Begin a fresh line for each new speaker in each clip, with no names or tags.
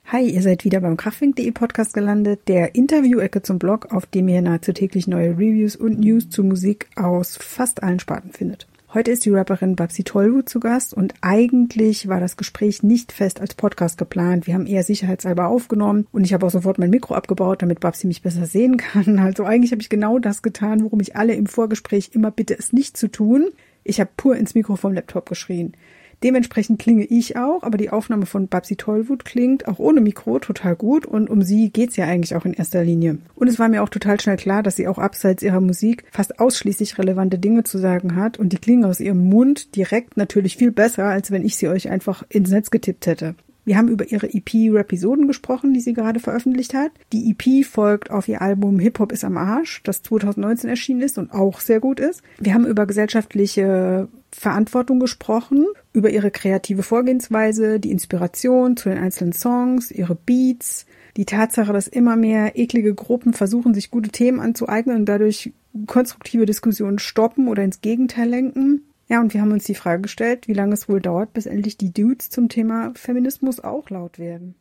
Hi, ihr seid wieder beim Kraftwerk.de Podcast gelandet, der Interview-Ecke zum Blog, auf dem ihr nahezu täglich neue Reviews und News zu Musik aus fast allen Sparten findet. Heute ist die Rapperin Babsi Tollwut zu Gast und eigentlich war das Gespräch nicht fest als Podcast geplant. Wir haben eher sicherheitshalber aufgenommen und ich habe auch sofort mein Mikro abgebaut, damit Babsi mich besser sehen kann. Also eigentlich habe ich genau das getan, worum ich alle im Vorgespräch immer bitte, es nicht zu tun. Ich habe pur ins Mikro vom Laptop geschrien. Dementsprechend klinge ich auch, aber die Aufnahme von Babsi Tollwut klingt auch ohne Mikro total gut und um sie geht's ja eigentlich auch in erster Linie. Und es war mir auch total schnell klar, dass sie auch abseits ihrer Musik fast ausschließlich relevante Dinge zu sagen hat und die klingen aus ihrem Mund direkt natürlich viel besser, als wenn ich sie euch einfach ins Netz getippt hätte. Wir haben über ihre EP Rapisoden gesprochen, die sie gerade veröffentlicht hat. Die EP folgt auf ihr Album Hip-Hop ist am Arsch, das 2019 erschienen ist und auch sehr gut ist. Wir haben über gesellschaftliche Verantwortung gesprochen, über ihre kreative Vorgehensweise, die Inspiration zu den einzelnen Songs, ihre Beats, die Tatsache, dass immer mehr eklige Gruppen versuchen, sich gute Themen anzueignen und dadurch konstruktive Diskussionen stoppen oder ins Gegenteil lenken. Ja, und wir haben uns die Frage gestellt, wie lange es wohl dauert, bis endlich die Dudes zum Thema Feminismus auch laut werden.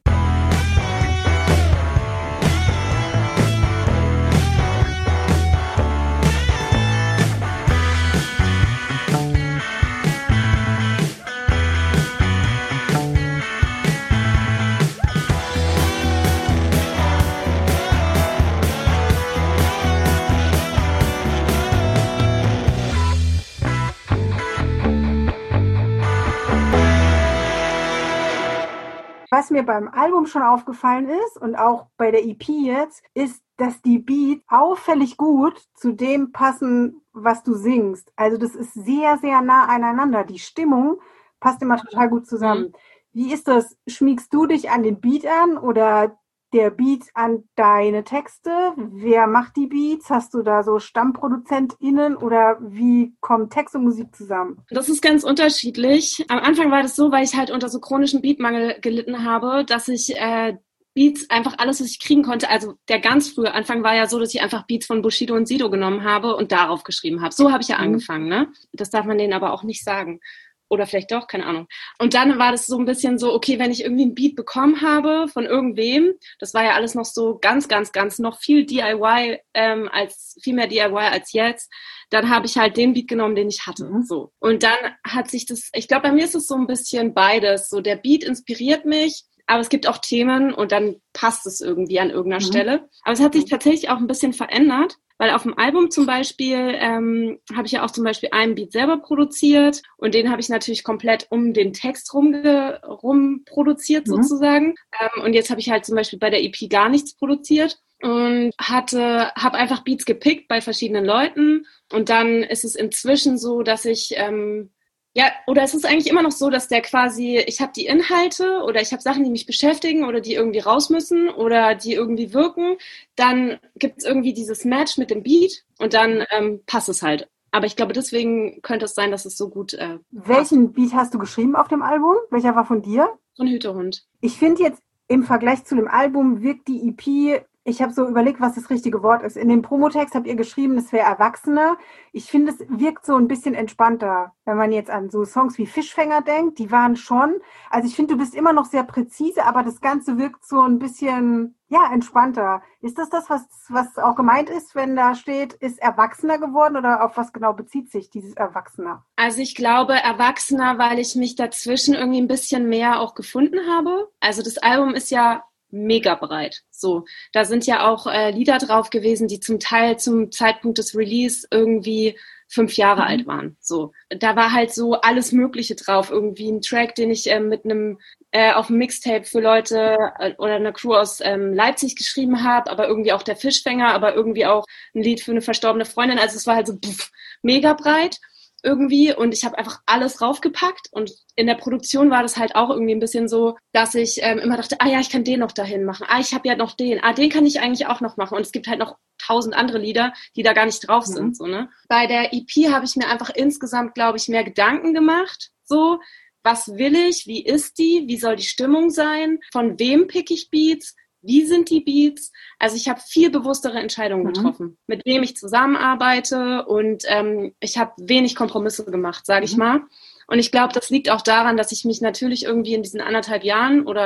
Was mir beim Album schon aufgefallen ist und auch bei der EP jetzt, ist, dass die Beats auffällig gut zu dem passen, was du singst. Also das ist sehr, sehr nah aneinander. Die Stimmung passt immer total gut zusammen. Wie ist das? Schmiegst du dich an den Beat an oder der Beat an deine Texte? Wer macht die Beats? Hast du da so StammproduzentInnen oder wie kommen Text und Musik zusammen?
Das ist ganz unterschiedlich. Am Anfang war das so, weil ich halt unter so chronischen Beatmangel gelitten habe, dass ich Beats einfach alles, was ich kriegen konnte. Also der ganz frühe Anfang war ja so, dass ich einfach Beats von Bushido und Sido genommen habe und darauf geschrieben habe. So habe ich ja angefangen, ne? Das darf man denen aber auch nicht sagen. Oder vielleicht doch, keine Ahnung. Und dann war das so ein bisschen so, okay, wenn ich irgendwie einen Beat bekommen habe von irgendwem, das war ja alles noch so ganz, ganz, ganz noch viel DIY, viel mehr DIY als jetzt, dann habe ich halt den Beat genommen, den ich hatte. So. Und dann hat sich das, ich glaube, bei mir ist es so ein bisschen beides. So, der Beat inspiriert mich, aber es gibt auch Themen und dann passt es irgendwie an irgendeiner Stelle. Aber es hat sich tatsächlich auch ein bisschen verändert. Weil auf dem Album zum Beispiel habe ich ja auch zum Beispiel einen Beat selber produziert und den habe ich natürlich komplett um den Text rum produziert sozusagen. Und jetzt habe ich halt zum Beispiel bei der EP gar nichts produziert und habe einfach Beats gepickt bei verschiedenen Leuten. Und dann ist es inzwischen so, dass ich oder es ist eigentlich immer noch so, dass ich habe die Inhalte oder ich habe Sachen, die mich beschäftigen oder die irgendwie raus müssen oder die irgendwie wirken. Dann gibt es irgendwie dieses Match mit dem Beat und dann passt es halt. Aber ich glaube, deswegen könnte es sein, dass es so gut
Welchen Beat hast du geschrieben auf dem Album? Welcher war von dir?
Von Hütehund.
Ich finde jetzt im Vergleich zu dem Album wirkt die EP, ich habe so überlegt, was das richtige Wort ist. In dem Promotext habt ihr geschrieben, es wäre erwachsener. Ich finde, es wirkt so ein bisschen entspannter, wenn man jetzt an so Songs wie Fischfänger denkt. Die waren schon, also ich finde, du bist immer noch sehr präzise, aber das Ganze wirkt so ein bisschen, entspannter. Ist das, was auch gemeint ist, wenn da steht, ist erwachsener geworden oder auf was genau bezieht sich dieses Erwachsener?
Also ich glaube erwachsener, weil ich mich dazwischen irgendwie ein bisschen mehr auch gefunden habe. Also das Album ist ja mega breit. So, da sind ja auch Lieder drauf gewesen, die zum Teil zum Zeitpunkt des Release irgendwie 5 Jahre alt waren. So, da war halt so alles Mögliche drauf. Irgendwie ein Track, den ich mit einem auf dem Mixtape für Leute oder eine Crew aus Leipzig geschrieben habe, aber irgendwie auch der Fischfänger, aber irgendwie auch ein Lied für eine verstorbene Freundin. Also es war halt so mega breit irgendwie und ich habe einfach alles raufgepackt und in der Produktion war das halt auch irgendwie ein bisschen so, dass ich immer dachte, ich kann den noch dahin machen, ich habe ja noch den kann ich eigentlich auch noch machen und es gibt halt noch 1000 andere Lieder, die da gar nicht drauf sind, so, ne? Bei der EP habe ich mir einfach insgesamt, glaube ich, mehr Gedanken gemacht, so, was will ich, wie ist die, wie soll die Stimmung sein, von wem pick ich Beats, wie sind die Beats? Also ich habe viel bewusstere Entscheidungen getroffen, mit wem ich zusammenarbeite und ich habe wenig Kompromisse gemacht, sage ich mal. Und ich glaube, das liegt auch daran, dass ich mich natürlich irgendwie in diesen 1,5 Jahren oder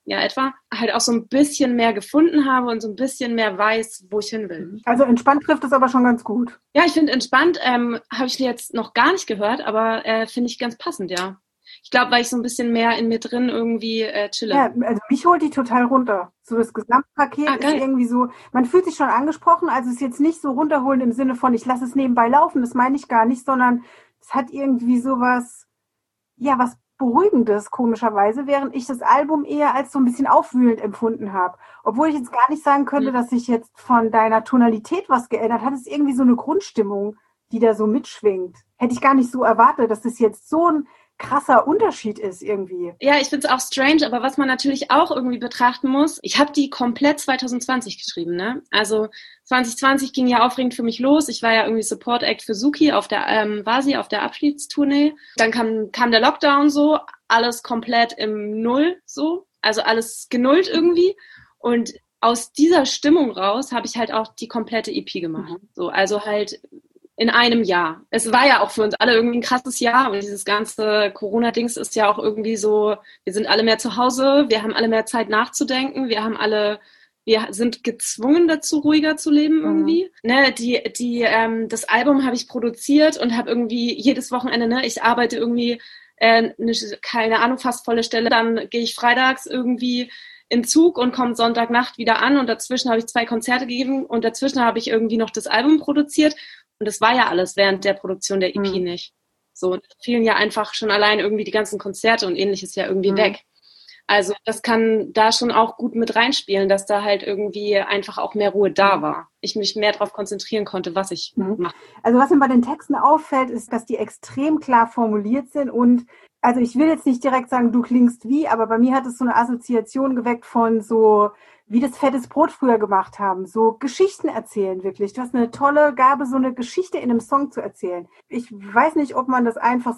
ja etwa, halt auch so ein bisschen mehr gefunden habe und so ein bisschen mehr weiß, wo ich hin will.
Also entspannt trifft es aber schon ganz gut.
Ja, ich finde entspannt, habe ich jetzt noch gar nicht gehört, aber finde ich ganz passend, ja. Ich glaube, weil ich so ein bisschen mehr in mir drin irgendwie chille.
Ja, also mich holt die total runter. So das Gesamtpaket ist irgendwie so, man fühlt sich schon angesprochen, also es ist jetzt nicht so runterholen im Sinne von, ich lasse es nebenbei laufen, das meine ich gar nicht, sondern es hat irgendwie sowas, ja, was Beruhigendes, komischerweise, während ich das Album eher als so ein bisschen aufwühlend empfunden habe. Obwohl ich jetzt gar nicht sagen könnte, dass sich jetzt von deiner Tonalität was geändert hat. Es ist irgendwie so eine Grundstimmung, die da so mitschwingt. Hätte ich gar nicht so erwartet, dass das jetzt so ein krasser Unterschied ist irgendwie.
Ja, ich finde es auch strange, aber was man natürlich auch irgendwie betrachten muss, ich habe die komplett 2020 geschrieben, ne? Also 2020 ging ja aufregend für mich los. Ich war ja irgendwie Support Act für Suki auf der auf der Abschiedstournee. Dann kam der Lockdown so, alles komplett im Null so, also alles genullt irgendwie. Und aus dieser Stimmung raus habe ich halt auch die komplette EP gemacht. So, also halt in einem Jahr. Es war ja auch für uns alle irgendwie ein krasses Jahr und dieses ganze Corona-Dings ist ja auch irgendwie so, wir sind alle mehr zu Hause, wir haben alle mehr Zeit nachzudenken, wir sind gezwungen dazu, ruhiger zu leben irgendwie. Ne, das Album habe ich produziert und habe irgendwie jedes Wochenende, ne, ich arbeite irgendwie keine Ahnung, fast volle Stelle, dann gehe ich freitags irgendwie in Zug und komme Sonntagnacht wieder an und dazwischen habe ich 2 Konzerte gegeben und dazwischen habe ich irgendwie noch das Album produziert. Und das war ja alles während der Produktion der EP nicht. So, da fielen ja einfach schon allein irgendwie die ganzen Konzerte und ähnliches ja irgendwie weg. Also das kann da schon auch gut mit reinspielen, dass da halt irgendwie einfach auch mehr Ruhe da war. Ich mich mehr darauf konzentrieren konnte, was ich mache.
Also was mir bei den Texten auffällt, ist, dass die extrem klar formuliert sind und also ich will jetzt nicht direkt sagen, du klingst wie, aber bei mir hat es so eine Assoziation geweckt von so, wie das Fettes Brot früher gemacht haben. So Geschichten erzählen wirklich. Du hast eine tolle Gabe, so eine Geschichte in einem Song zu erzählen. Ich weiß nicht, ob einem das einfach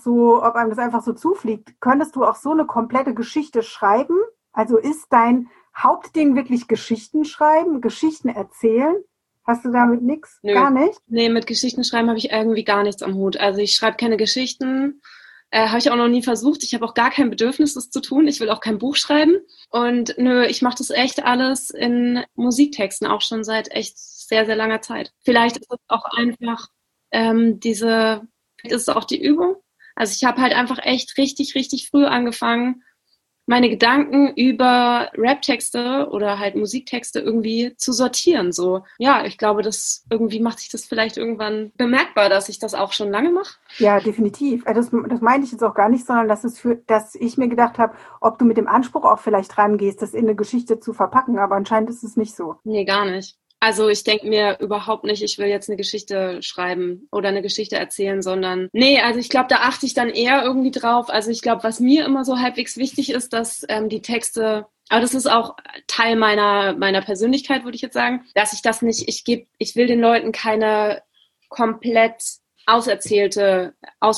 so zufliegt. Könntest du auch so eine komplette Geschichte schreiben? Also ist dein Hauptding wirklich Geschichten schreiben, Geschichten erzählen? Hast du damit nichts? Gar nicht?
Nee, mit Geschichten schreiben habe ich irgendwie gar nichts am Hut. Also ich schreibe keine Geschichten. Habe ich auch noch nie versucht. Ich habe auch gar kein Bedürfnis, das zu tun. Ich will auch kein Buch schreiben. Und ich mache das echt alles in Musiktexten, auch schon seit echt sehr, sehr langer Zeit. Vielleicht ist es auch einfach vielleicht ist es auch die Übung. Also ich habe halt einfach echt richtig, richtig früh angefangen, meine Gedanken über Rap-Texte oder halt Musiktexte irgendwie zu sortieren. So, ja, ich glaube, das irgendwie macht sich das vielleicht irgendwann bemerkbar, dass ich das auch schon lange mache.
Ja, definitiv. Das meine ich jetzt auch gar nicht, sondern dass ich mir gedacht habe, ob du mit dem Anspruch auch vielleicht rangehst, das in eine Geschichte zu verpacken, aber anscheinend ist es nicht so.
Nee, gar nicht. Also ich denke mir überhaupt nicht, ich will jetzt eine Geschichte schreiben oder eine Geschichte erzählen, sondern also ich glaube, da achte ich dann eher irgendwie drauf. Also ich glaube, was mir immer so halbwegs wichtig ist, dass die Texte, aber das ist auch Teil meiner Persönlichkeit, würde ich jetzt sagen, dass ich das nicht, ich will den Leuten keine komplett auserzählte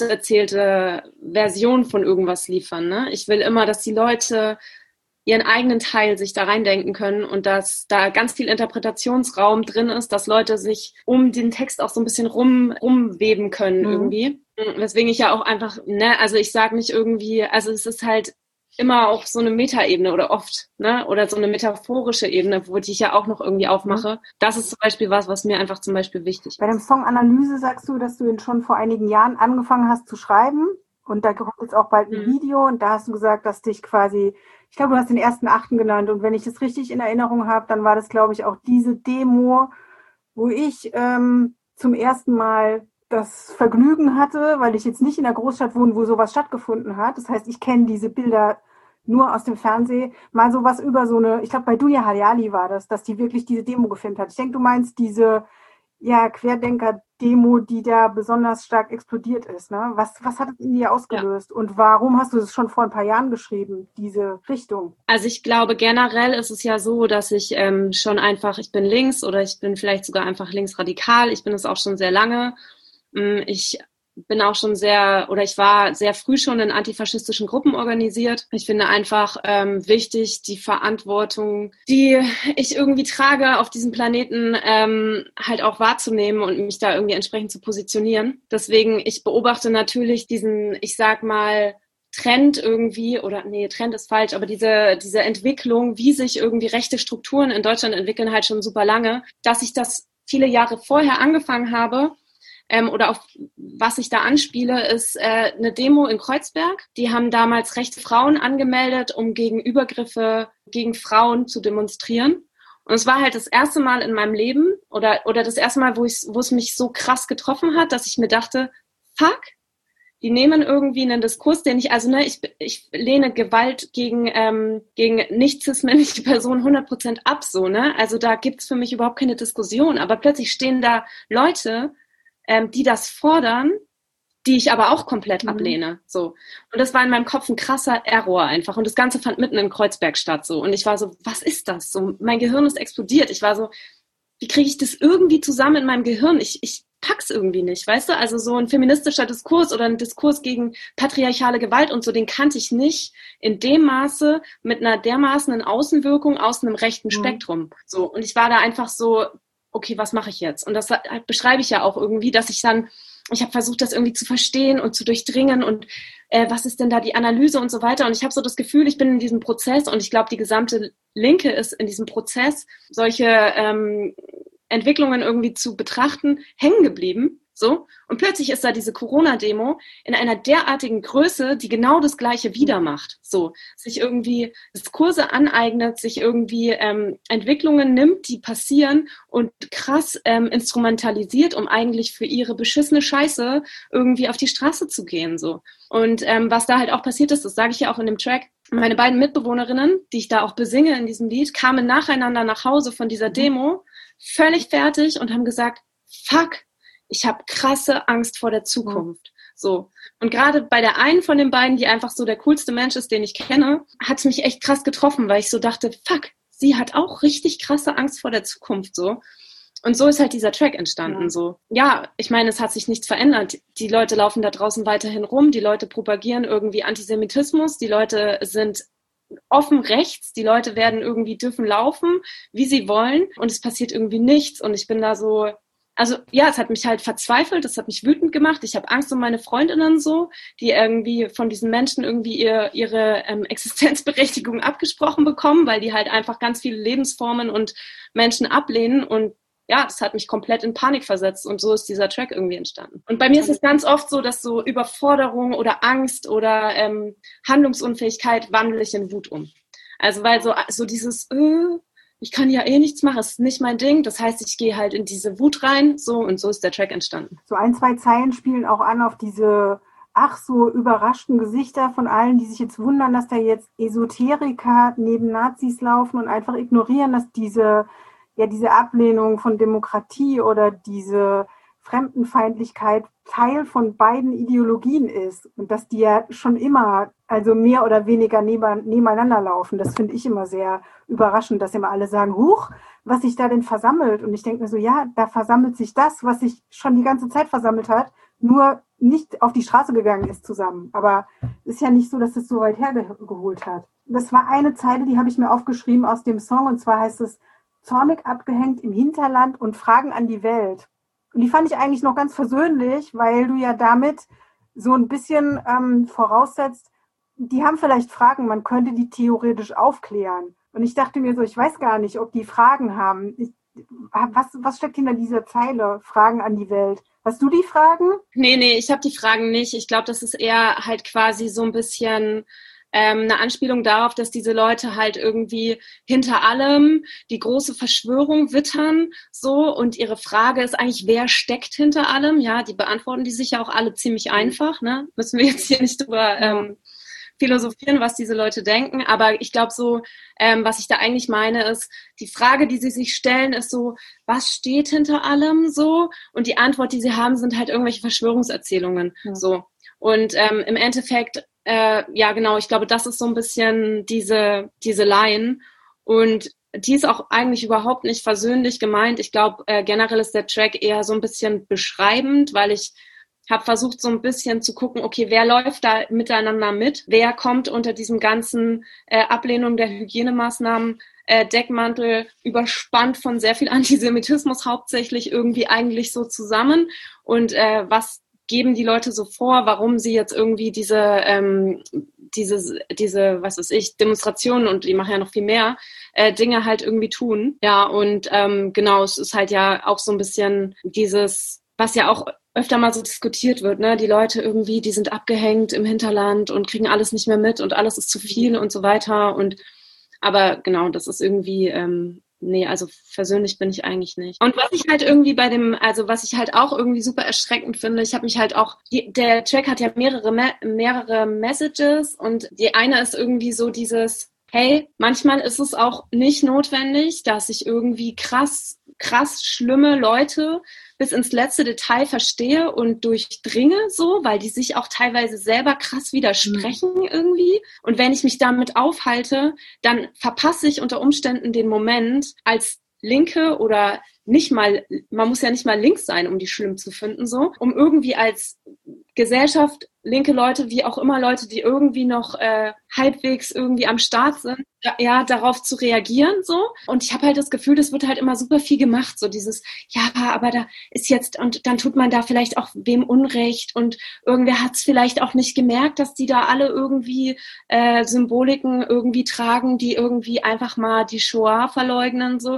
Version von irgendwas liefern. Ne? Ich will immer, dass die Leute ihren eigenen Teil sich da reindenken können und dass da ganz viel Interpretationsraum drin ist, dass Leute sich um den Text auch so ein bisschen rumweben können irgendwie. Weswegen ich ja auch einfach, also ich sage nicht irgendwie, also es ist halt immer auch so eine Metaebene oder oft, oder so eine metaphorische Ebene, wo ich ja auch noch irgendwie aufmache. Das ist zum Beispiel was mir einfach zum Beispiel wichtig ist.
Bei dem Song Analyse sagst du, dass du ihn schon vor einigen Jahren angefangen hast zu schreiben und da kommt jetzt auch bald ein Video und da hast du gesagt, dass dich quasi, ich glaube, du hast den 1.8. genannt und wenn ich das richtig in Erinnerung habe, dann war das, glaube ich, auch diese Demo, wo ich zum ersten Mal das Vergnügen hatte, weil ich jetzt nicht in der Großstadt wohne, wo sowas stattgefunden hat. Das heißt, ich kenne diese Bilder nur aus dem Fernsehen. Mal sowas über so eine, ich glaube, bei Dunja Hayali war das, dass die wirklich diese Demo gefilmt hat. Ich denke, du meinst diese Querdenker-Demo, die da besonders stark explodiert ist. Ne? Was hat es in dir ausgelöst? Ja. Und warum hast du es schon vor ein paar Jahren geschrieben, diese Richtung?
Also ich glaube, generell ist es ja so, dass ich schon einfach, ich bin links oder ich bin vielleicht sogar einfach linksradikal. Ich bin es auch schon sehr lange. Ich bin auch schon ich war sehr früh schon in antifaschistischen Gruppen organisiert. Ich finde einfach wichtig, die Verantwortung, die ich irgendwie trage auf diesem Planeten, halt auch wahrzunehmen und mich da irgendwie entsprechend zu positionieren. Deswegen, ich beobachte natürlich diesen, ich sag mal, Trend irgendwie, Trend ist falsch, aber diese Entwicklung, wie sich irgendwie rechte Strukturen in Deutschland entwickeln, halt schon super lange, dass ich das viele Jahre vorher angefangen habe, oder auf was ich da anspiele, ist eine Demo in Kreuzberg. Die haben damals rechte Frauen angemeldet, um gegen Übergriffe gegen Frauen zu demonstrieren. Und es war halt das erste Mal in meinem Leben oder das erste Mal, wo es mich so krass getroffen hat, dass ich mir dachte, fuck, die nehmen irgendwie einen Diskurs, den ich lehne Gewalt gegen nicht cis-männliche Personen 100% ab, so, ne? Also da gibt's für mich überhaupt keine Diskussion. Aber plötzlich stehen da Leute, die das fordern, die ich aber auch komplett ablehne, so. Und das war in meinem Kopf ein krasser Error einfach. Und das Ganze fand mitten in Kreuzberg statt, so. Und ich war so, was ist das? So, mein Gehirn ist explodiert. Ich war so, wie kriege ich das irgendwie zusammen in meinem Gehirn? Ich pack's irgendwie nicht, weißt du? Also so ein feministischer Diskurs oder ein Diskurs gegen patriarchale Gewalt und so, den kannte ich nicht in dem Maße mit einer dermaßenen Außenwirkung aus einem rechten Spektrum. So. Und ich war da einfach so, okay, was mache ich jetzt? Und das beschreibe ich ja auch irgendwie, dass ich habe versucht, das irgendwie zu verstehen und zu durchdringen und was ist denn da die Analyse und so weiter. Und ich habe so das Gefühl, ich bin in diesem Prozess und ich glaube, die gesamte Linke ist in diesem Prozess, solche Entwicklungen irgendwie zu betrachten, hängen geblieben. So. Und plötzlich ist da diese Corona-Demo in einer derartigen Größe, die genau das Gleiche wieder macht. So. Sich irgendwie Diskurse aneignet, sich irgendwie Entwicklungen nimmt, die passieren und krass instrumentalisiert, um eigentlich für ihre beschissene Scheiße irgendwie auf die Straße zu gehen. So. Und was da halt auch passiert ist, das sage ich ja auch in dem Track, meine beiden Mitbewohnerinnen, die ich da auch besinge in diesem Lied, kamen nacheinander nach Hause von dieser Demo, völlig fertig und haben gesagt, fuck, ich habe krasse Angst vor der Zukunft. So. Und gerade bei der einen von den beiden, die einfach so der coolste Mensch ist, den ich kenne, hat es mich echt krass getroffen, weil ich so dachte, fuck, sie hat auch richtig krasse Angst vor der Zukunft, so. Und so ist halt dieser Track entstanden, so. Ja, ich meine, es hat sich nichts verändert. Die Leute laufen da draußen weiterhin rum, die Leute propagieren irgendwie Antisemitismus, die Leute sind offen rechts, die Leute dürfen laufen, wie sie wollen und es passiert irgendwie nichts und ich bin da so, also ja, es hat mich halt verzweifelt, es hat mich wütend gemacht, ich habe Angst um meine Freundinnen so, die irgendwie von diesen Menschen irgendwie ihre Existenzberechtigung abgesprochen bekommen, weil die halt einfach ganz viele Lebensformen und Menschen ablehnen und ja, das hat mich komplett in Panik versetzt und so ist dieser Track irgendwie entstanden. Und bei mir ist es ganz oft so, dass so Überforderung oder Angst oder Handlungsunfähigkeit wandle ich in Wut um. Also weil so dieses, ich kann ja eh nichts machen, das ist nicht mein Ding. Das heißt, ich gehe halt in diese Wut rein, so und so ist der Track entstanden.
So 1, 2 Zeilen spielen auch an auf diese so überraschten Gesichter von allen, die sich jetzt wundern, dass da jetzt Esoteriker neben Nazis laufen und einfach ignorieren, dass diese Ablehnung von Demokratie oder diese Fremdenfeindlichkeit Teil von beiden Ideologien ist und dass die ja schon immer, also mehr oder weniger nebeneinander laufen. Das finde ich immer sehr überraschend, dass immer alle sagen, huch, was sich da denn versammelt? Und ich denke mir so, ja, da versammelt sich das, was sich schon die ganze Zeit versammelt hat, nur nicht auf die Straße gegangen ist zusammen. Aber es ist ja nicht so, dass es so weit hergeholt hat. Das war eine Zeile, die habe ich mir aufgeschrieben aus dem Song und zwar heißt es, zornig abgehängt im Hinterland und Fragen an die Welt. Und die fand ich eigentlich noch ganz versöhnlich, weil du ja damit so ein bisschen voraussetzt, die haben vielleicht Fragen, man könnte die theoretisch aufklären. Und ich dachte mir so, ich weiß gar nicht, ob die Fragen haben. Was steckt hinter dieser Zeile? Fragen an die Welt. Hast du die Fragen?
Nee, ich habe die Fragen nicht. Ich glaube, das ist eher halt quasi so ein bisschen eine Anspielung darauf, dass diese Leute halt irgendwie hinter allem die große Verschwörung wittern, so, und ihre Frage ist eigentlich, wer steckt hinter allem? Ja, die beantworten die sich ja auch alle ziemlich einfach, ne? Müssen wir jetzt hier nicht drüber philosophieren, was diese Leute denken, aber ich glaube so, was ich da eigentlich meine, ist, die Frage, die sie sich stellen, ist so, was steht hinter allem so? Und die Antwort, die sie haben, sind halt irgendwelche Verschwörungserzählungen, so. Und im Endeffekt ja, genau, ich glaube, das ist so ein bisschen diese Line und die ist auch eigentlich überhaupt nicht versöhnlich gemeint. Ich glaube, generell ist der Track eher so ein bisschen beschreibend, weil ich habe versucht, so ein bisschen zu gucken, okay, wer läuft da miteinander mit? Wer kommt unter diesem ganzen Ablehnung der Hygienemaßnahmen Deckmantel überspannt von sehr viel Antisemitismus hauptsächlich irgendwie eigentlich so zusammen und was geben die Leute so vor, warum sie jetzt irgendwie diese, was weiß ich, Demonstrationen, und die machen ja noch viel mehr, Dinge halt irgendwie tun. Ja, und genau, es ist halt ja auch so ein bisschen dieses, was ja auch öfter mal so diskutiert wird, ne? Die Leute irgendwie, die sind abgehängt im Hinterland und kriegen alles nicht mehr mit und alles ist zu viel und so weiter. Aber genau, das ist irgendwie, nee, also versöhnlich bin ich eigentlich nicht. Und was ich halt irgendwie was ich halt auch irgendwie super erschreckend finde, ich habe mich halt auch, der Track hat ja mehrere Messages, und die eine ist irgendwie so dieses, hey, manchmal ist es auch nicht notwendig, dass ich irgendwie krass schlimme Leute bis ins letzte Detail verstehe und durchdringe, so, weil die sich auch teilweise selber krass widersprechen irgendwie. Und wenn ich mich damit aufhalte, dann verpasse ich unter Umständen den Moment, als Linke oder nicht mal, man muss ja nicht mal links sein, um die schlimm zu finden, so, um irgendwie als Gesellschaft, linke Leute, wie auch immer Leute, die irgendwie noch halbwegs irgendwie am Start sind, ja, darauf zu reagieren, so. Und ich habe halt das Gefühl, das wird halt immer super viel gemacht, so dieses, ja, aber da ist jetzt, und dann tut man da vielleicht auch wem Unrecht, und irgendwer hat es vielleicht auch nicht gemerkt, dass die da alle irgendwie Symboliken irgendwie tragen, die irgendwie einfach mal die Shoah verleugnen, so.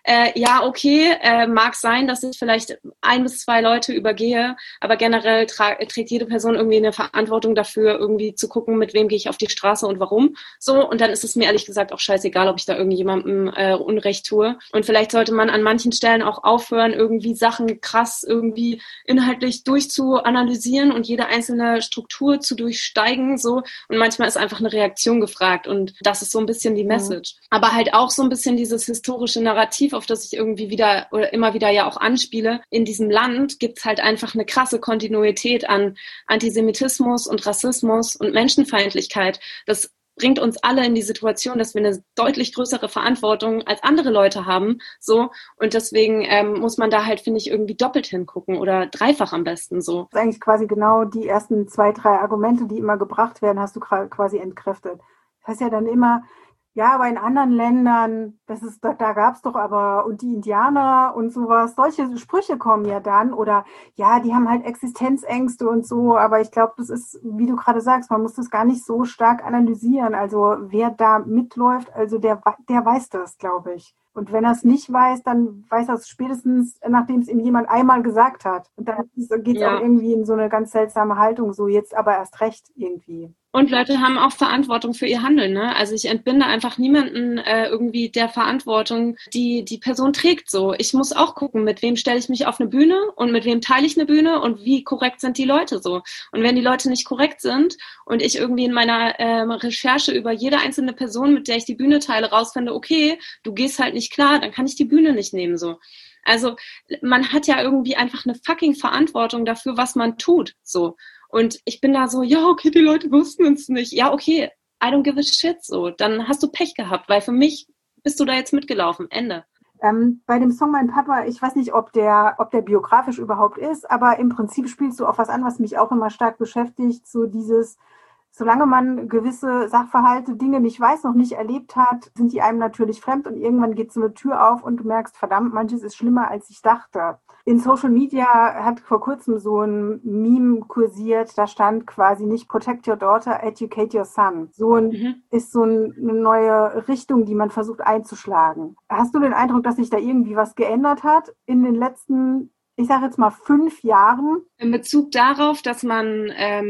Ja, okay, mag sein, dass ich vielleicht 1 bis 2 Leute übergehe, aber generell trägt jede Person irgendwie eine Verantwortung dafür, irgendwie zu gucken, mit wem gehe ich auf die Straße und warum, so. Und dann ist es mir ehrlich gesagt auch scheißegal, ob ich da irgendjemandem Unrecht tue. Und vielleicht sollte man an manchen Stellen auch aufhören, irgendwie Sachen krass irgendwie inhaltlich durchzuanalysieren und jede einzelne Struktur zu durchsteigen, so. Und manchmal ist einfach eine Reaktion gefragt, und das ist so ein bisschen die Message. Aber halt auch so ein bisschen dieses historische Narrativ, auf das ich irgendwie wieder oder immer wieder ja auch anspiele. In diesem Land gibt's halt einfach eine krasse Kontinuität an Antisemitismus und Rassismus und Menschenfeindlichkeit. Das bringt uns alle in die Situation, dass wir eine deutlich größere Verantwortung als andere Leute haben, so. Und deswegen muss man da halt, finde ich, irgendwie doppelt hingucken oder dreifach am besten, so.
Das ist eigentlich quasi genau die ersten 2, 3 Argumente, die immer gebracht werden, hast du quasi entkräftet. Das heißt ja dann immer, ja, aber in anderen Ländern, da gab es doch aber, und die Indianer und sowas, solche Sprüche kommen ja dann, oder ja, die haben halt Existenzängste und so, aber ich glaube, das ist, wie du gerade sagst, man muss das gar nicht so stark analysieren. Also wer da mitläuft, also der weiß das, glaube ich. Und wenn er es nicht weiß, dann weiß er es spätestens, nachdem es ihm jemand einmal gesagt hat. Und dann geht es auch irgendwie in so eine ganz seltsame Haltung, so jetzt aber erst recht irgendwie.
Und Leute haben auch Verantwortung für ihr Handeln, ne? Also ich entbinde einfach niemanden irgendwie der Verantwortung, die die Person trägt, so. Ich muss auch gucken, mit wem stelle ich mich auf eine Bühne und mit wem teile ich eine Bühne und wie korrekt sind die Leute, so. Und wenn die Leute nicht korrekt sind und ich irgendwie in meiner Recherche über jede einzelne Person, mit der ich die Bühne teile, rausfinde, okay, du gehst halt nicht klar, dann kann ich die Bühne nicht nehmen, so. Also man hat ja irgendwie einfach eine fucking Verantwortung dafür, was man tut, so. Und ich bin da so, ja, okay, die Leute wussten es nicht. Ja, okay, I don't give a shit, so. Dann hast du Pech gehabt, weil für mich bist du da jetzt mitgelaufen. Ende.
Bei dem Song Mein Papa, ich weiß nicht, ob der biografisch überhaupt ist, aber im Prinzip spielst du auf was an, was mich auch immer stark beschäftigt, so dieses, solange man gewisse Sachverhalte, Dinge nicht weiß, noch nicht erlebt hat, sind die einem natürlich fremd, und irgendwann geht so eine Tür auf und du merkst, verdammt, manches ist schlimmer, als ich dachte. In Social Media hat vor kurzem so ein Meme kursiert, da stand quasi nicht Protect your daughter, educate your son. Ist so eine neue Richtung, die man versucht einzuschlagen. Hast du den Eindruck, dass sich da irgendwie was geändert hat in den letzten, ich sage jetzt mal 5 Jahren?
In Bezug darauf, dass man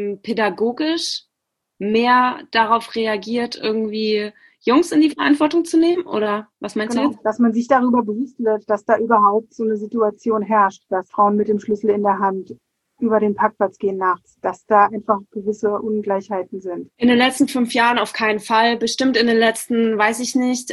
pädagogisch mehr darauf reagiert, irgendwie Jungs in die Verantwortung zu nehmen? Oder was meinst du jetzt?
Dass man sich darüber bewusst wird, dass da überhaupt so eine Situation herrscht, dass Frauen mit dem Schlüssel in der Hand über den Parkplatz gehen nachts, dass da einfach gewisse Ungleichheiten sind.
In den letzten 5 Jahren auf keinen Fall. Bestimmt in den letzten, weiß ich nicht,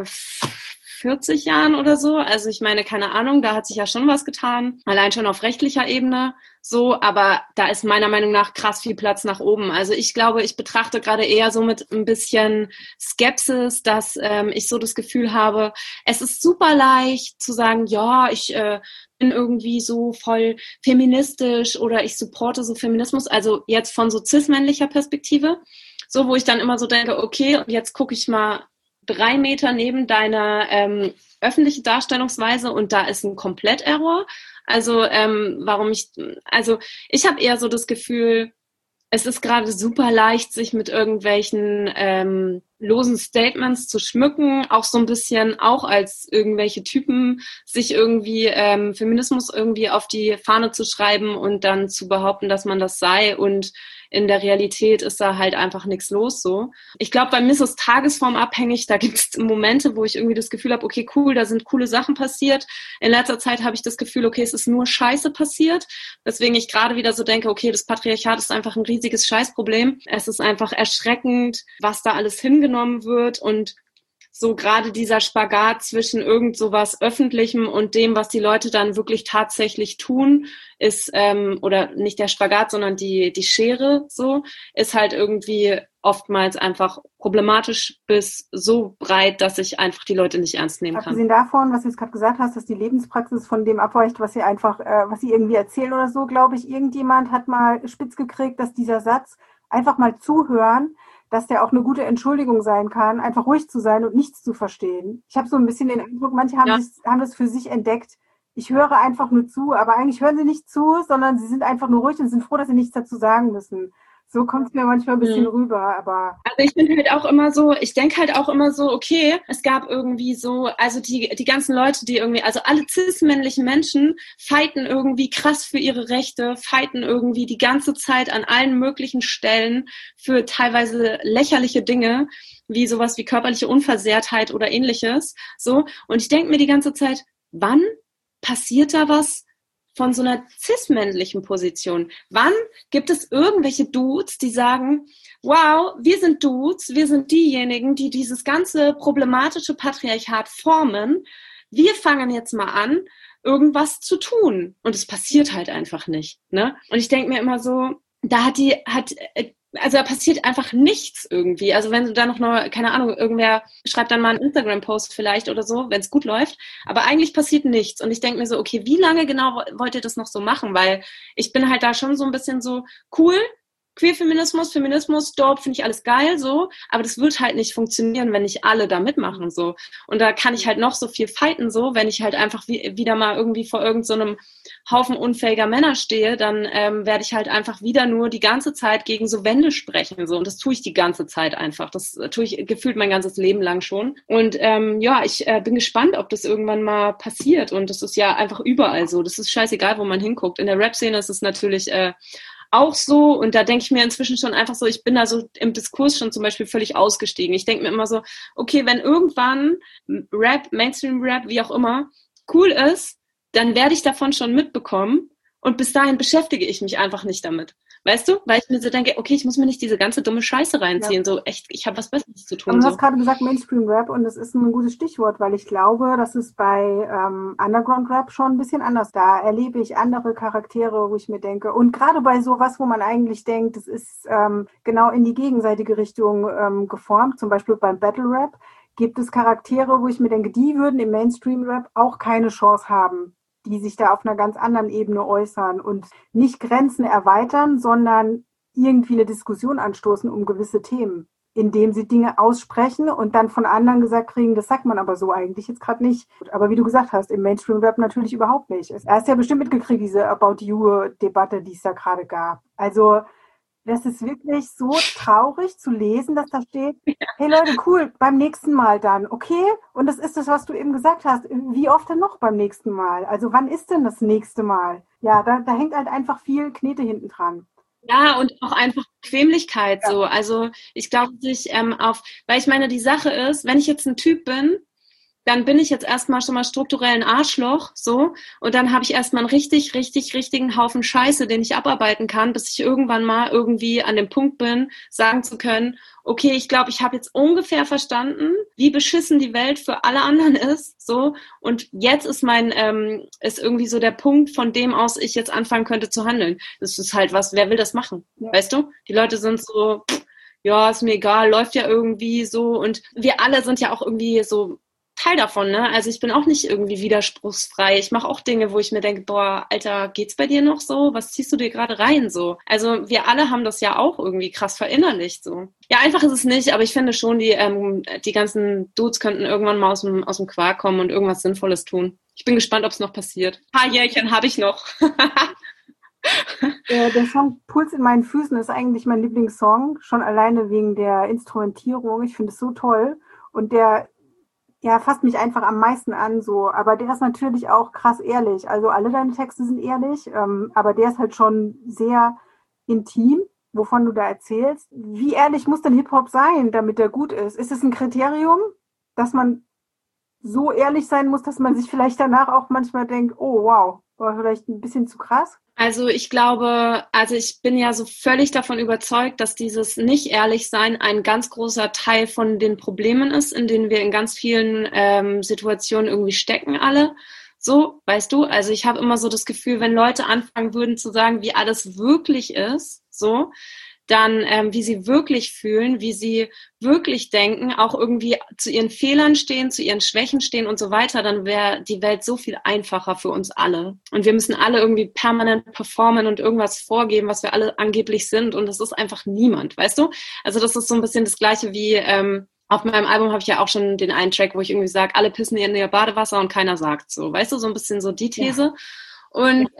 40 Jahren oder so. Also ich meine, keine Ahnung, da hat sich ja schon was getan. Allein schon auf rechtlicher Ebene so, aber da ist meiner Meinung nach krass viel Platz nach oben. Also ich glaube, ich betrachte gerade eher so mit ein bisschen Skepsis, dass ich so das Gefühl habe, es ist super leicht zu sagen, ja, ich bin irgendwie so voll feministisch oder ich supporte so Feminismus, also jetzt von so cis-männlicher Perspektive, so wo ich dann immer so denke, okay, und jetzt gucke ich mal 3 Meter neben deiner öffentlichen Darstellungsweise und da ist ein Kompletterror. Also ich habe eher so das Gefühl, es ist gerade super leicht, sich mit irgendwelchen losen Statements zu schmücken, auch so ein bisschen, auch als irgendwelche Typen, sich irgendwie Feminismus irgendwie auf die Fahne zu schreiben und dann zu behaupten, dass man das sei, und in der Realität ist da halt einfach nichts los so. Ich glaube, bei mir ist es tagesformabhängig, da gibt es Momente, wo ich irgendwie das Gefühl habe, okay, cool, da sind coole Sachen passiert. In letzter Zeit habe ich das Gefühl, okay, es ist nur Scheiße passiert, weswegen ich gerade wieder so denke, okay, das Patriarchat ist einfach ein riesiges Scheißproblem. Es ist einfach erschreckend, was da alles hingenommen wird, und so gerade dieser Spagat zwischen irgend sowas Öffentlichem und dem, was die Leute dann wirklich tatsächlich tun, ist, oder nicht der Spagat, sondern die Schere so, ist halt irgendwie oftmals einfach problematisch bis so breit, dass ich einfach die Leute nicht ernst nehmen kann.
Abgesehen davon, was du jetzt gerade gesagt hast, dass die Lebenspraxis von dem abweicht, was sie einfach, was sie irgendwie erzählen oder so, glaube ich, irgendjemand hat mal spitz gekriegt, dass dieser Satz, einfach mal zuhören, dass der auch eine gute Entschuldigung sein kann, einfach ruhig zu sein und nichts zu verstehen. Ich habe so ein bisschen den Eindruck, manche haben das für sich entdeckt. Ich höre einfach nur zu, aber eigentlich hören sie nicht zu, sondern sie sind einfach nur ruhig und sind froh, dass sie nichts dazu sagen müssen. So kommt es mir manchmal ein bisschen rüber, aber...
Also ich bin halt auch immer so, ich denke halt auch immer so, okay, es gab irgendwie so, also die ganzen Leute, die irgendwie, also alle cis-männlichen Menschen fighten irgendwie krass für ihre Rechte, fighten irgendwie die ganze Zeit an allen möglichen Stellen für teilweise lächerliche Dinge, wie sowas wie körperliche Unversehrtheit oder ähnliches, so. Und ich denke mir die ganze Zeit, wann passiert da was von so einer cis-männlichen Position? Wann gibt es irgendwelche Dudes, die sagen, wow, wir sind Dudes, wir sind diejenigen, die dieses ganze problematische Patriarchat formen, wir fangen jetzt mal an, irgendwas zu tun. Und es passiert halt einfach nicht. Ne? Und ich denke mir immer so, da passiert einfach nichts irgendwie. Also wenn du da noch, keine Ahnung, irgendwer schreibt dann mal einen Instagram-Post vielleicht oder so, wenn es gut läuft. Aber eigentlich passiert nichts. Und ich denke mir so, okay, wie lange genau wollt ihr das noch so machen? Weil ich bin halt da schon so ein bisschen so, cool, Queerfeminismus, dope, finde ich alles geil, so. Aber das wird halt nicht funktionieren, wenn nicht alle da mitmachen, so. Und da kann ich halt noch so viel fighten, so. Wenn ich halt einfach wieder mal irgendwie vor irgendeinem Haufen unfähiger Männer stehe, dann werde ich halt einfach wieder nur die ganze Zeit gegen so Wände sprechen, so. Und das tue ich die ganze Zeit einfach. Das tue ich gefühlt mein ganzes Leben lang schon. Und ich bin gespannt, ob das irgendwann mal passiert. Und das ist ja einfach überall so. Das ist scheißegal, wo man hinguckt. In der Rap-Szene ist es natürlich auch so, und da denke ich mir inzwischen schon einfach so, ich bin da so im Diskurs schon zum Beispiel völlig ausgestiegen. Ich denke mir immer so, okay, wenn irgendwann Rap, Mainstream-Rap, wie auch immer, cool ist, dann werde ich davon schon mitbekommen, und bis dahin beschäftige ich mich einfach nicht damit. Weißt du? Weil ich mir so denke, okay, ich muss mir nicht diese ganze dumme Scheiße reinziehen. Ja. So echt, ich habe was Besseres zu tun.
Aber du hast gerade gesagt Mainstream-Rap, und das ist ein gutes Stichwort, weil ich glaube, das ist bei Underground-Rap schon ein bisschen anders. Da erlebe ich andere Charaktere, wo ich mir denke, und gerade bei sowas, wo man eigentlich denkt, das ist genau in die gegenseitige Richtung geformt, zum Beispiel beim Battle-Rap, gibt es Charaktere, wo ich mir denke, die würden im Mainstream-Rap auch keine Chance haben, die sich da auf einer ganz anderen Ebene äußern und nicht Grenzen erweitern, sondern irgendwie eine Diskussion anstoßen um gewisse Themen, indem sie Dinge aussprechen und dann von anderen gesagt kriegen, das sagt man aber so eigentlich jetzt gerade nicht. Aber wie du gesagt hast, im Mainstream-Rap natürlich überhaupt nicht. Er hast ja bestimmt mitgekriegt, diese About You-Debatte, die es da gerade gab. Also das ist wirklich so traurig zu lesen, dass da steht, hey Leute, cool, beim nächsten Mal dann, okay? Und das ist das, was du eben gesagt hast. Wie oft denn noch beim nächsten Mal? Also wann ist denn das nächste Mal? Ja, da hängt halt einfach viel Knete hinten dran.
Ja, und auch einfach Bequemlichkeit so. Also ich glaube weil ich meine, die Sache ist, wenn ich jetzt ein Typ bin, dann bin ich jetzt erstmal schon mal strukturell ein Arschloch, so. Und dann habe ich erstmal einen richtigen Haufen Scheiße, den ich abarbeiten kann, bis ich irgendwann mal irgendwie an dem Punkt bin, sagen zu können, okay, ich glaube, ich habe jetzt ungefähr verstanden, wie beschissen die Welt für alle anderen ist, so. Und jetzt ist ist irgendwie so der Punkt, von dem aus ich jetzt anfangen könnte zu handeln. Das ist halt wer will das machen? Ja. Weißt du? Die Leute sind so, ja, ist mir egal, läuft ja irgendwie so. Und wir alle sind ja auch irgendwie so Teil davon, ne? Also ich bin auch nicht irgendwie widerspruchsfrei. Ich mache auch Dinge, wo ich mir denke, boah, Alter, geht's bei dir noch so? Was ziehst du dir gerade rein so? Also wir alle haben das ja auch irgendwie krass verinnerlicht so. Ja, einfach ist es nicht, aber ich finde schon, die ganzen Dudes könnten irgendwann mal aus dem Quark kommen und irgendwas Sinnvolles tun. Ich bin gespannt, ob es noch passiert. Ein paar Jährchen habe ich noch.
Der Song Puls in meinen Füßen ist eigentlich mein Lieblingssong, schon alleine wegen der Instrumentierung. Ich finde es so toll. Und der fasst mich einfach am meisten an, so. Aber der ist natürlich auch krass ehrlich. Also alle deine Texte sind ehrlich, aber der ist halt schon sehr intim, wovon du da erzählst. Wie ehrlich muss denn Hip-Hop sein, damit der gut ist? Ist es ein Kriterium, dass man so ehrlich sein muss, dass man sich vielleicht danach auch manchmal denkt, oh wow, war vielleicht ein bisschen zu krass?
Also ich glaube, ich bin ja so völlig davon überzeugt, dass dieses Nicht-Ehrlich-Sein ein ganz großer Teil von den Problemen ist, in denen wir in ganz vielen Situationen irgendwie stecken alle. So, weißt du? Also ich habe immer so das Gefühl, wenn Leute anfangen würden zu sagen, wie alles wirklich ist, so, dann wie sie wirklich fühlen, wie sie wirklich denken, auch irgendwie zu ihren Fehlern stehen, zu ihren Schwächen stehen und so weiter, dann wäre die Welt so viel einfacher für uns alle. Und wir müssen alle irgendwie permanent performen und irgendwas vorgeben, was wir alle angeblich sind. Und das ist einfach niemand, weißt du? Also das ist so ein bisschen das Gleiche wie auf meinem Album habe ich ja auch schon den einen Track, wo ich irgendwie sage, alle pissen in ihr Badewasser und keiner sagt so. Weißt du, so ein bisschen so die These. Ja. Und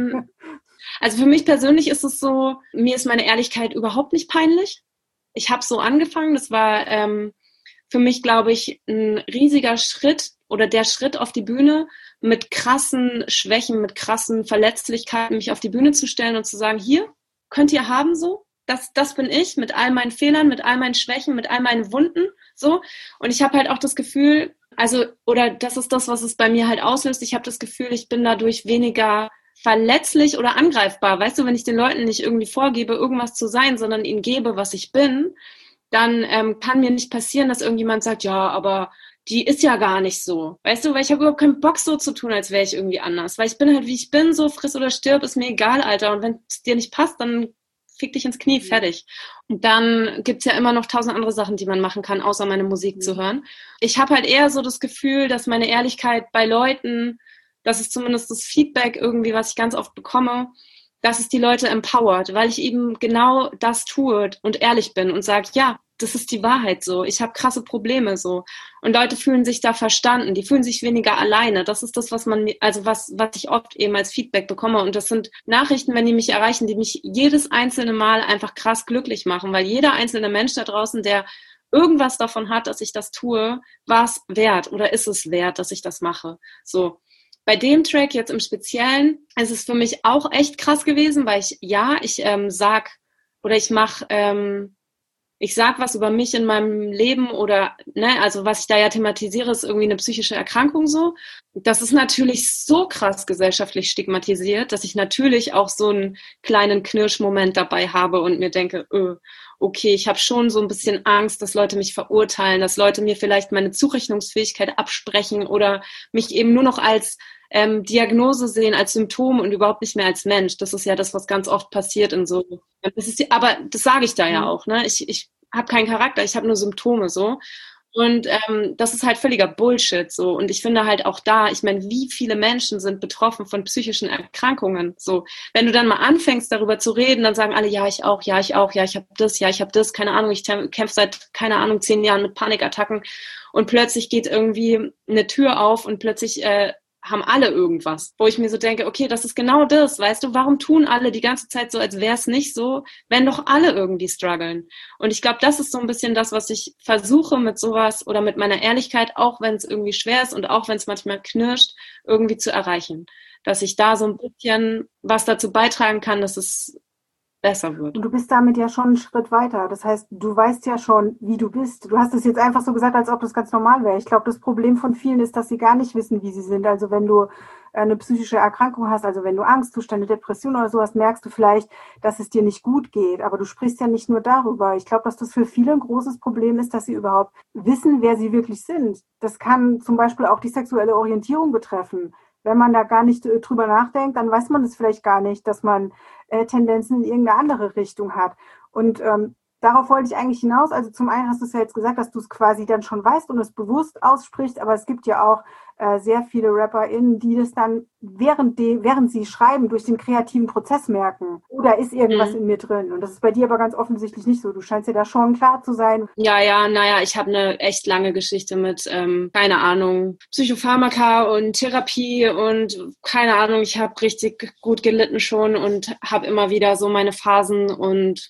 also für mich persönlich ist es so, mir ist meine Ehrlichkeit überhaupt nicht peinlich. Ich habe so angefangen, das war für mich, glaube ich, ein riesiger Schritt oder der Schritt auf die Bühne mit krassen Schwächen, mit krassen Verletzlichkeiten, mich auf die Bühne zu stellen und zu sagen, hier, könnt ihr haben so, das bin ich mit all meinen Fehlern, mit all meinen Schwächen, mit all meinen Wunden, so. Und ich habe halt auch das Gefühl, oder das ist das, was es bei mir halt auslöst, ich habe das Gefühl, ich bin dadurch weniger verletzlich oder angreifbar. Weißt du, wenn ich den Leuten nicht irgendwie vorgebe, irgendwas zu sein, sondern ihnen gebe, was ich bin, dann kann mir nicht passieren, dass irgendjemand sagt, ja, aber die ist ja gar nicht so. Weißt du, weil ich habe überhaupt keinen Bock so zu tun, als wäre ich irgendwie anders. Weil ich bin halt, wie ich bin, so friss oder stirb, ist mir egal, Alter. Und wenn es dir nicht passt, dann fick dich ins Knie, fertig. Und dann gibt's ja immer noch 1000 andere Sachen, die man machen kann, außer meine Musik zu hören. Ich habe halt eher so das Gefühl, dass meine Ehrlichkeit bei Leuten, das ist zumindest das Feedback irgendwie, was ich ganz oft bekomme, dass es die Leute empowert, weil ich eben genau das tue und ehrlich bin und sage, ja, das ist die Wahrheit so. Ich habe krasse Probleme so. Und Leute fühlen sich da verstanden, die fühlen sich weniger alleine. Das ist das, was ich oft eben als Feedback bekomme. Und das sind Nachrichten, wenn die mich erreichen, die mich jedes einzelne Mal einfach krass glücklich machen, weil jeder einzelne Mensch da draußen, der irgendwas davon hat, dass ich das tue, war es wert oder ist es wert, dass ich das mache. So. Bei dem Track jetzt im Speziellen ist es für mich auch echt krass gewesen, weil ich sag was über mich in meinem Leben oder, ne, also was ich da ja thematisiere, ist irgendwie eine psychische Erkrankung so. Das ist natürlich so krass gesellschaftlich stigmatisiert, dass ich natürlich auch so einen kleinen Knirschmoment dabei habe und mir denke, okay, ich habe schon so ein bisschen Angst, dass Leute mich verurteilen, dass Leute mir vielleicht meine Zurechnungsfähigkeit absprechen oder mich eben nur noch als Diagnose sehen, als Symptom und überhaupt nicht mehr als Mensch. Das ist ja das, was ganz oft passiert in so. Aber das sage ich da ja auch, ne? Ich habe keinen Charakter, ich habe nur Symptome so. Und das ist halt völliger Bullshit so. Und ich finde halt auch da, ich meine, wie viele Menschen sind betroffen von psychischen Erkrankungen so. Wenn du dann mal anfängst, darüber zu reden, dann sagen alle, ja, ich auch, ja, ich habe das, keine Ahnung, ich kämpfe seit, keine Ahnung, 10 Jahren mit Panikattacken und plötzlich geht irgendwie eine Tür auf und plötzlich haben alle irgendwas, wo ich mir so denke, okay, das ist genau das, weißt du, warum tun alle die ganze Zeit so, als wäre es nicht so, wenn doch alle irgendwie strugglen? Und ich glaube, das ist so ein bisschen das, was ich versuche mit sowas oder mit meiner Ehrlichkeit, auch wenn es irgendwie schwer ist und auch wenn es manchmal knirscht, irgendwie zu erreichen. Dass ich da so ein bisschen was dazu beitragen kann, dass es besser wird.
Und du bist damit ja schon einen Schritt weiter. Das heißt, du weißt ja schon, wie du bist. Du hast es jetzt einfach so gesagt, als ob das ganz normal wäre. Ich glaube, das Problem von vielen ist, dass sie gar nicht wissen, wie sie sind. Also wenn du eine psychische Erkrankung hast, also wenn du Angstzustände, Depression oder sowas, merkst du vielleicht, dass es dir nicht gut geht. Aber du sprichst ja nicht nur darüber. Ich glaube, dass das für viele ein großes Problem ist, dass sie überhaupt wissen, wer sie wirklich sind. Das kann zum Beispiel auch die sexuelle Orientierung betreffen. Wenn man da gar nicht drüber nachdenkt, dann weiß man es vielleicht gar nicht, dass man Tendenzen in irgendeine andere Richtung hat. Und darauf wollte ich eigentlich hinaus. Also zum einen hast du es ja jetzt gesagt, dass du es quasi dann schon weißt und es bewusst aussprichst, aber es gibt ja auch sehr viele RapperInnen, die das dann während sie schreiben, durch den kreativen Prozess merken. Oder ist irgendwas in mir drin? Und das ist bei dir aber ganz offensichtlich nicht so. Du scheinst dir da schon klar zu sein.
Ja, naja, ich habe eine echt lange Geschichte mit, keine Ahnung, Psychopharmaka und Therapie und keine Ahnung, ich habe richtig gut gelitten schon und habe immer wieder so meine Phasen und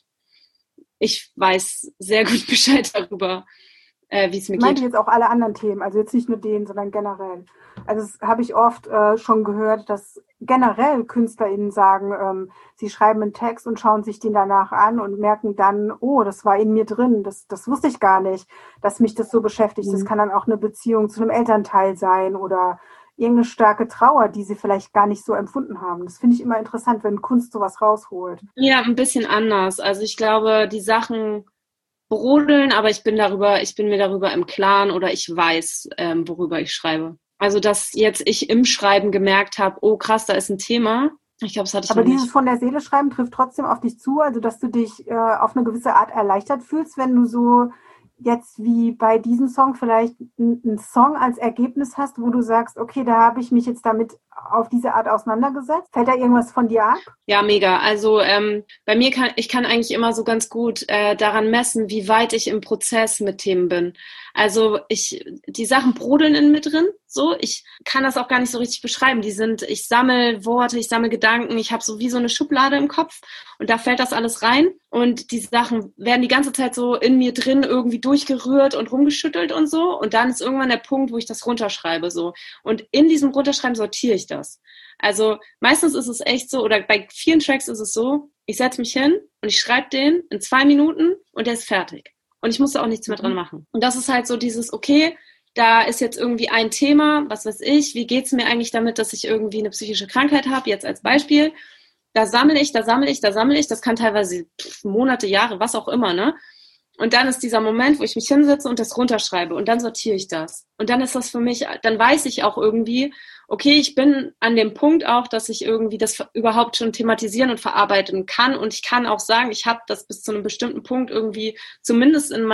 ich weiß sehr gut Bescheid darüber, wie es mir geht.
Ich meinte jetzt auch alle anderen Themen, also jetzt nicht nur den, sondern generell. Also das habe ich oft schon gehört, dass generell KünstlerInnen sagen, sie schreiben einen Text und schauen sich den danach an und merken dann, oh, das war in mir drin, das wusste ich gar nicht, dass mich das so beschäftigt. Das kann dann auch eine Beziehung zu einem Elternteil sein oder irgendeine starke Trauer, die sie vielleicht gar nicht so empfunden haben. Das finde ich immer interessant, wenn Kunst sowas rausholt.
Ja, ein bisschen anders. Also ich glaube, die Sachen brodeln, aber ich bin mir darüber im Klaren oder ich weiß, worüber ich schreibe. Also, dass jetzt ich im Schreiben gemerkt habe, oh krass, da ist ein Thema. Ich glaube, das hatte ich
aber
noch nicht.
dieses von der Seele schreiben trifft trotzdem auf dich zu, also dass du dich auf eine gewisse Art erleichtert fühlst, wenn du so jetzt wie bei diesem Song vielleicht einen Song als Ergebnis hast, wo du sagst, okay, da habe ich mich jetzt damit auf diese Art auseinandergesetzt. Fällt da irgendwas von dir ab?
Ja, mega. Also bei mir ich kann eigentlich immer so ganz gut daran messen, wie weit ich im Prozess mit Themen bin. Also die Sachen brodeln in mir drin, so. Ich kann das auch gar nicht so richtig beschreiben. Ich sammle Worte, ich sammle Gedanken, ich habe so wie so eine Schublade im Kopf und da fällt das alles rein und die Sachen werden die ganze Zeit so in mir drin irgendwie durchgerührt und rumgeschüttelt und so und dann ist irgendwann der Punkt, wo ich das runterschreibe, so. Und in diesem Runterschreiben sortiere ich das. Also meistens ist es echt so, oder bei vielen Tracks ist es so, ich setze mich hin und ich schreibe den in 2 Minuten und der ist fertig. Und ich musste auch nichts mehr dran machen. Und das ist halt so dieses, okay, da ist jetzt irgendwie ein Thema, was weiß ich, wie geht's mir eigentlich damit, dass ich irgendwie eine psychische Krankheit habe, jetzt als Beispiel. Da sammle ich, das kann teilweise Monate, Jahre, was auch immer, ne? Und dann ist dieser Moment, wo ich mich hinsetze und das runterschreibe und dann sortiere ich das. Und dann ist das für mich, dann weiß ich auch irgendwie, okay, ich bin an dem Punkt auch, dass ich irgendwie das überhaupt schon thematisieren und verarbeiten kann und ich kann auch sagen, ich habe das bis zu einem bestimmten Punkt irgendwie zumindest in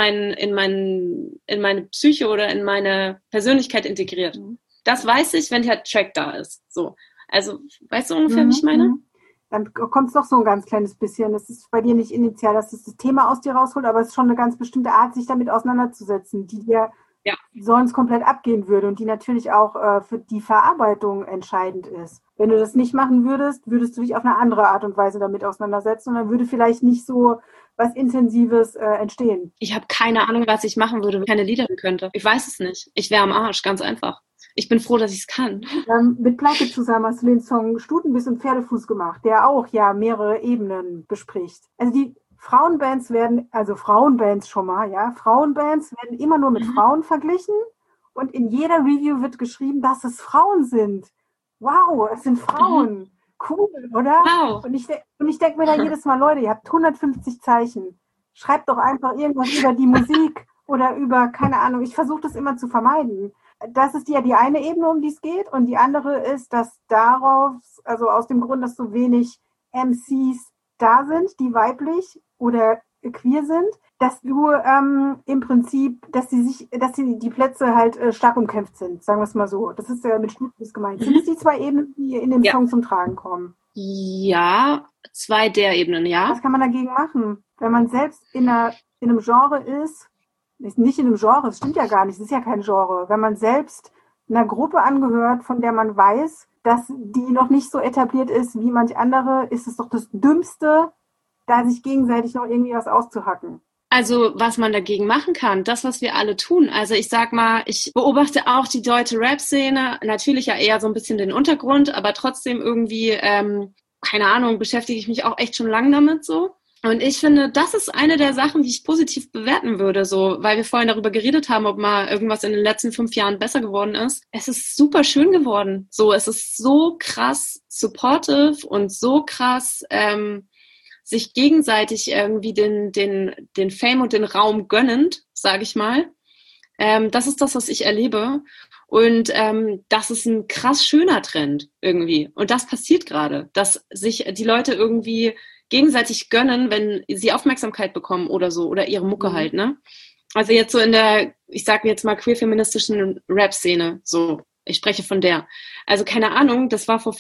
meine Psyche oder in meine Persönlichkeit integriert. Das weiß ich, wenn der Track da ist. So. Also, weißt du ungefähr, wie ich meine?
Dann kommt es doch so ein ganz kleines bisschen. Das ist bei dir nicht initial, dass das Thema aus dir rausholt, aber es ist schon eine ganz bestimmte Art, sich damit auseinanderzusetzen, die dir sonst komplett abgehen würde und die natürlich auch für die Verarbeitung entscheidend ist. Wenn du das nicht machen würdest, würdest du dich auf eine andere Art und Weise damit auseinandersetzen und dann würde vielleicht nicht so was Intensives entstehen.
Ich habe keine Ahnung, was ich machen würde, wenn ich keine Lieder könnte. Ich weiß es nicht. Ich wäre am Arsch, ganz einfach. Ich bin froh, dass ich es kann.
Mit Pleite zusammen hast du den Song Stutenbiss und Pferdefuß gemacht, der auch ja mehrere Ebenen bespricht. Also die Frauenbands schon mal, ja. Frauenbands werden immer nur mit Frauen verglichen und in jeder Review wird geschrieben, dass es Frauen sind. Wow, es sind Frauen. Cool, oder?
Wow.
Und ich denke mir da jedes Mal, Leute, ihr habt 150 Zeichen. Schreibt doch einfach irgendwas über die Musik oder über, keine Ahnung, ich versuche das immer zu vermeiden. Das ist ja die eine Ebene, um die es geht. Und die andere ist, dass daraus, also aus dem Grund, dass so wenig MCs da sind, die weiblich oder queer sind, dass du im Prinzip, dass die Plätze halt stark umkämpft sind, sagen wir es mal so. Das ist ja mit Stutenbiss gemeint. Sind es die 2 Ebenen, die in dem Song zum Tragen kommen?
Ja, 2 der Ebenen, ja.
Was kann man dagegen machen? Wenn man selbst in einem Genre ist nicht in einem Genre, das stimmt ja gar nicht, es ist ja kein Genre. Wenn man selbst einer Gruppe angehört, von der man weiß, dass die noch nicht so etabliert ist wie manch andere, ist es doch das Dümmste, da sich gegenseitig noch irgendwie was auszuhacken.
Also, was man dagegen machen kann, das, was wir alle tun. Also, ich sag mal, ich beobachte auch die deutsche Rap-Szene, natürlich ja eher so ein bisschen den Untergrund, aber trotzdem irgendwie, keine Ahnung, beschäftige ich mich auch echt schon lange damit so. Und ich finde, das ist eine der Sachen, die ich positiv bewerten würde, so, weil wir vorhin darüber geredet haben, ob mal irgendwas in den letzten 5 Jahren besser geworden ist. Es ist super schön geworden. So, es ist so krass supportive und so krass, sich gegenseitig irgendwie den Fame und den Raum gönnend, sage ich mal. Das ist das, was ich erlebe. Und das ist ein krass schöner Trend irgendwie. Und das passiert gerade, dass sich die Leute irgendwie gegenseitig gönnen, wenn sie Aufmerksamkeit bekommen oder so, oder ihre Mucke halt, ne? Also jetzt so in der, ich sage jetzt mal queer-feministischen Rap-Szene, so ich spreche von der. Also keine Ahnung, das war vor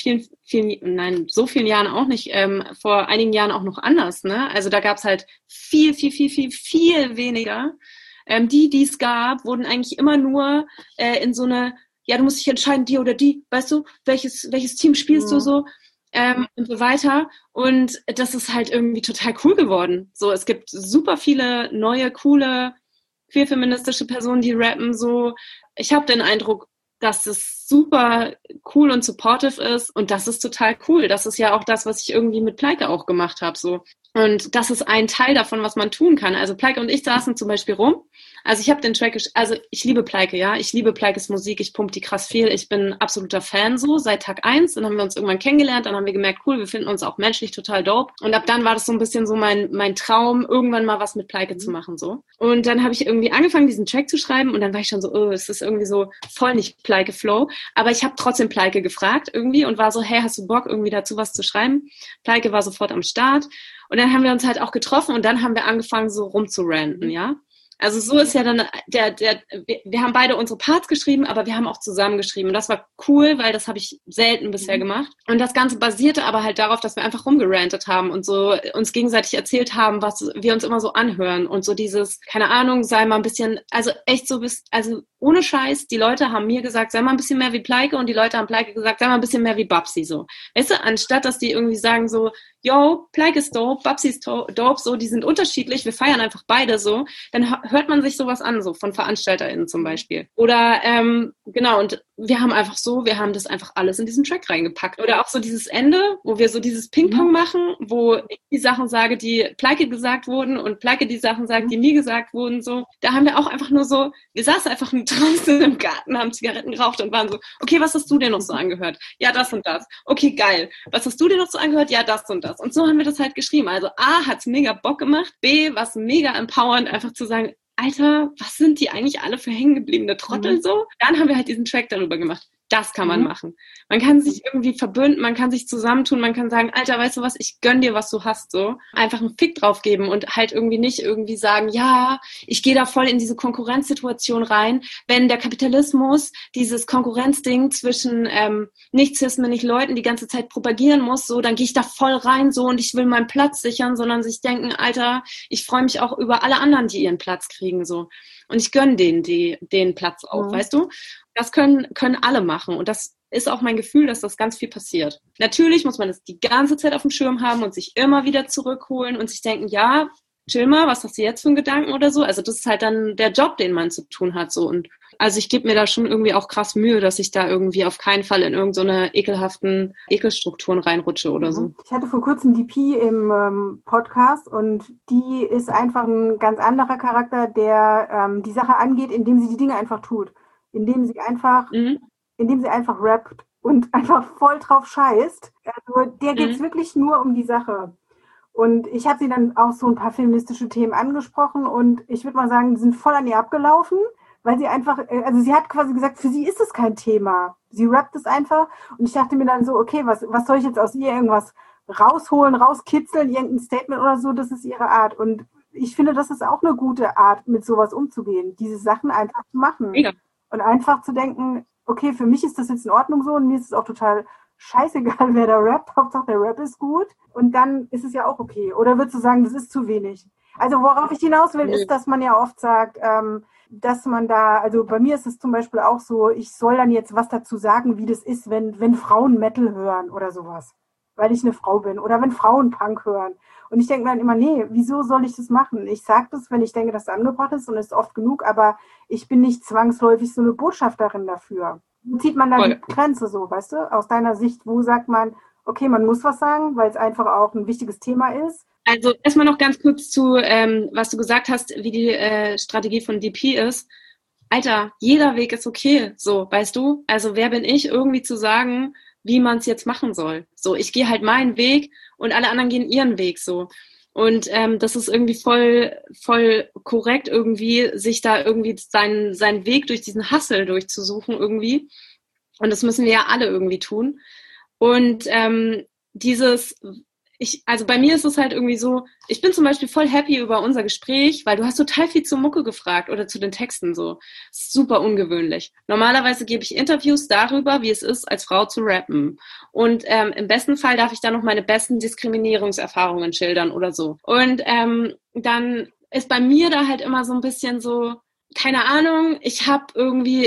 so vielen Jahren auch nicht, vor einigen Jahren auch noch anders, ne? Also da gab's halt viel weniger. Die es gab, wurden eigentlich immer nur in so eine, ja, du musst dich entscheiden, die oder die, weißt du, welches Team spielst du so? Und so weiter. Und das ist halt irgendwie total cool geworden. So, es gibt super viele neue, coole, queerfeministische Personen, die rappen so. Ich habe den Eindruck, dass es super cool und supportive ist und das ist total cool. Das ist ja auch das, was ich irgendwie mit Pleike auch gemacht habe. So. Und das ist ein Teil davon, was man tun kann. Also Pleike und ich saßen zum Beispiel rum. Also ich habe den Track, also ich liebe Pleike, ja. Ich liebe Pleikes Musik, ich pump die krass viel. Ich bin absoluter Fan so, seit Tag 1. Dann haben wir uns irgendwann kennengelernt, dann haben wir gemerkt, cool, wir finden uns auch menschlich total dope. Und ab dann war das so ein bisschen so mein Traum, irgendwann mal was mit Pleike zu machen, so. Und dann habe ich irgendwie angefangen, diesen Track zu schreiben und dann war ich schon so, oh, es ist irgendwie so voll nicht Pleike-Flow. Aber ich habe trotzdem Pleike gefragt irgendwie und war so, hey, hast du Bock, irgendwie dazu was zu schreiben? Pleike war sofort am Start. Und dann haben wir uns halt auch getroffen und dann haben wir angefangen, so rumzuranten, ja. Also so ist ja dann wir haben beide unsere Parts geschrieben, aber wir haben auch zusammen geschrieben. Und das war cool, weil das habe ich selten bisher gemacht. Und das Ganze basierte aber halt darauf, dass wir einfach rumgerantet haben und so uns gegenseitig erzählt haben, was wir uns immer so anhören. Und so dieses, keine Ahnung, sei mal ein bisschen, also echt so also ohne Scheiß, die Leute haben mir gesagt, sei mal ein bisschen mehr wie Pleike und die Leute haben Pleike gesagt, sei mal ein bisschen mehr wie Babsi, so. Weißt du, anstatt, dass die irgendwie sagen so, yo, Pleike ist dope, Babsi ist dope, so, die sind unterschiedlich, wir feiern einfach beide so, dann hört man sich sowas an, so von VeranstalterInnen zum Beispiel. Oder, genau, und wir haben das einfach alles in diesen Track reingepackt. Oder auch so dieses Ende, wo wir so dieses Ping-Pong machen, wo ich die Sachen sage, die Pleike gesagt wurden und Pleike die Sachen sagt, die mir gesagt wurden, so. Da haben wir auch einfach nur so, wir saßen einfach draußen im Garten, haben Zigaretten geraucht und waren so, okay, was hast du dir noch so angehört? Ja, das und das. Okay, geil. Was hast du dir noch so angehört? Ja, das und das. Und so haben wir das halt geschrieben. Also A, hat's mega Bock gemacht. B, war's mega empowernd, einfach zu sagen, Alter, was sind die eigentlich alle für hängengebliebene Trottel so? Dann haben wir halt diesen Track darüber gemacht. Das kann man machen. Man kann sich irgendwie verbünden, man kann sich zusammentun, man kann sagen, Alter, weißt du was, ich gönn dir, was du hast, so. Einfach einen Fick drauf geben und halt irgendwie nicht irgendwie sagen, ja, ich gehe da voll in diese Konkurrenzsituation rein. Wenn der Kapitalismus dieses Konkurrenzding zwischen nicht Leuten die ganze Zeit propagieren muss, so, dann gehe ich da voll rein, so, und ich will meinen Platz sichern, sondern sich denken, Alter, ich freue mich auch über alle anderen, die ihren Platz kriegen, so. Und ich gönne denen den Platz auch, weißt du? Das können alle machen. Und das ist auch mein Gefühl, dass das ganz viel passiert. Natürlich muss man das die ganze Zeit auf dem Schirm haben und sich immer wieder zurückholen und sich denken, ja, chill mal, was hast du jetzt für einen Gedanken oder so? Also das ist halt dann der Job, den man zu tun hat, so. Und also ich gebe mir da schon irgendwie auch krass Mühe, dass ich da irgendwie auf keinen Fall in irgendeine ekelhaften Ekelstrukturen reinrutsche oder so.
Ich hatte vor kurzem die Pi im Podcast und die ist einfach ein ganz anderer Charakter, der die Sache angeht, indem sie die Dinge einfach tut. Indem sie einfach rappt und einfach voll drauf scheißt. Also der geht's wirklich nur um die Sache. Und ich habe sie dann auch so ein paar feministische Themen angesprochen und ich würde mal sagen, die sind voll an ihr abgelaufen, weil sie einfach, also sie hat quasi gesagt, für sie ist es kein Thema. Sie rappt es einfach und ich dachte mir dann so, okay, was soll ich jetzt aus ihr irgendwas rausholen, rauskitzeln, irgendein Statement oder so, das ist ihre Art. Und ich finde, das ist auch eine gute Art, mit sowas umzugehen, diese Sachen einfach zu machen.
Mega.
Und einfach zu denken, okay, für mich ist das jetzt in Ordnung so und mir ist es auch total scheißegal, wer da rappt, Hauptsache der Rap ist gut und dann ist es ja auch okay. Oder würdest du sagen, das ist zu wenig? Also worauf ich hinaus will, ist, dass man ja oft sagt, dass man da, also bei mir ist es zum Beispiel auch so, ich soll dann jetzt was dazu sagen, wie das ist, wenn Frauen Metal hören oder sowas, weil ich eine Frau bin oder wenn Frauen Punk hören. Und ich denke mir dann immer, nee, wieso soll ich das machen? Ich sage das, wenn ich denke, dass es angebracht ist und es ist oft genug, aber ich bin nicht zwangsläufig so eine Botschafterin dafür. Wo zieht man dann die Grenze so, weißt du? Aus deiner Sicht, wo sagt man, okay, man muss was sagen, weil es einfach auch ein wichtiges Thema ist?
Also erstmal noch ganz kurz zu, was du gesagt hast, wie die Strategie von DP ist. Alter, jeder Weg ist okay, so, weißt du? Also wer bin ich, irgendwie zu sagen, wie man es jetzt machen soll? So, ich gehe halt meinen Weg und alle anderen gehen ihren Weg, so. Und das ist irgendwie voll korrekt, irgendwie sich da irgendwie seinen Weg durch diesen Hustle durchzusuchen irgendwie. Und das müssen wir ja alle irgendwie tun. Und Also bei mir ist es halt irgendwie so, ich bin zum Beispiel voll happy über unser Gespräch, weil du hast total viel zur Mucke gefragt oder zu den Texten so. Super ungewöhnlich. Normalerweise gebe ich Interviews darüber, wie es ist, als Frau zu rappen. Und im besten Fall darf ich da noch meine besten Diskriminierungserfahrungen schildern oder so. Und dann ist bei mir da halt immer so ein bisschen so, keine Ahnung, ich finde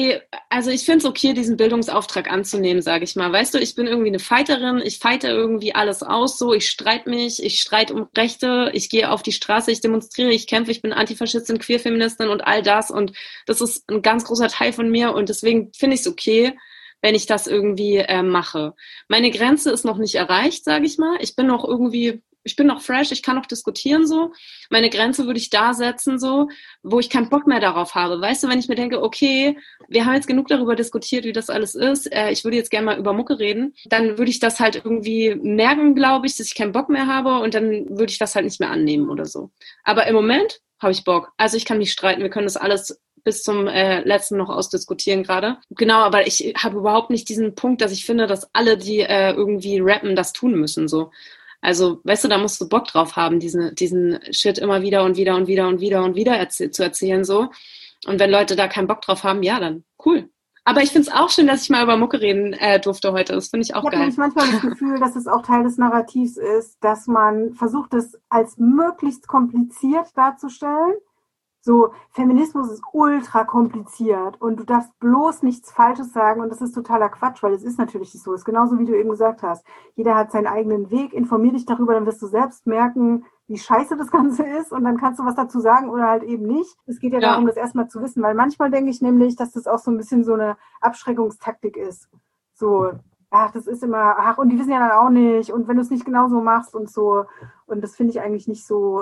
es okay, diesen Bildungsauftrag anzunehmen, sage ich mal. Weißt du, ich bin irgendwie eine Fighterin, ich fighte irgendwie alles aus, so, ich streite um Rechte, ich gehe auf die Straße, ich demonstriere, ich kämpfe, ich bin Antifaschistin, Queerfeministin und all das und das ist ein ganz großer Teil von mir und deswegen finde ich es okay, wenn ich das irgendwie mache. Meine Grenze ist noch nicht erreicht, sage ich mal. Ich bin noch fresh, ich kann noch diskutieren so. Meine Grenze würde ich da setzen so, wo ich keinen Bock mehr darauf habe. Weißt du, wenn ich mir denke, okay, wir haben jetzt genug darüber diskutiert, wie das alles ist, ich würde jetzt gerne mal über Mucke reden, dann würde ich das halt irgendwie merken, glaube ich, dass ich keinen Bock mehr habe und dann würde ich das halt nicht mehr annehmen oder so. Aber im Moment habe ich Bock. Also ich kann mich streiten, wir können das alles bis zum letzten noch ausdiskutieren gerade. Genau, aber ich habe überhaupt nicht diesen Punkt, dass ich finde, dass alle, die irgendwie rappen, das tun müssen so. Also, weißt du, da musst du Bock drauf haben, diesen Shit immer wieder und wieder und wieder und wieder und wieder zu erzählen, so. Und wenn Leute da keinen Bock drauf haben, ja, dann cool. Aber ich finde es auch schön, dass ich mal über Mucke reden durfte heute. Das finde ich auch geil.
Ich habe manchmal das Gefühl, dass es auch Teil des Narrativs ist, dass man versucht, es als möglichst kompliziert darzustellen. So, Feminismus ist ultra kompliziert und du darfst bloß nichts Falsches sagen und das ist totaler Quatsch, weil es ist natürlich nicht so. Es ist genauso, wie du eben gesagt hast. Jeder hat seinen eigenen Weg, informier dich darüber, dann wirst du selbst merken, wie scheiße das Ganze ist und dann kannst du was dazu sagen oder halt eben nicht. Es geht ja darum, das erstmal zu wissen, weil manchmal denke ich nämlich, dass das auch so ein bisschen so eine Abschreckungstaktik ist. So, das ist immer, und die wissen ja dann auch nicht und wenn du es nicht genauso machst und so und das finde ich eigentlich nicht so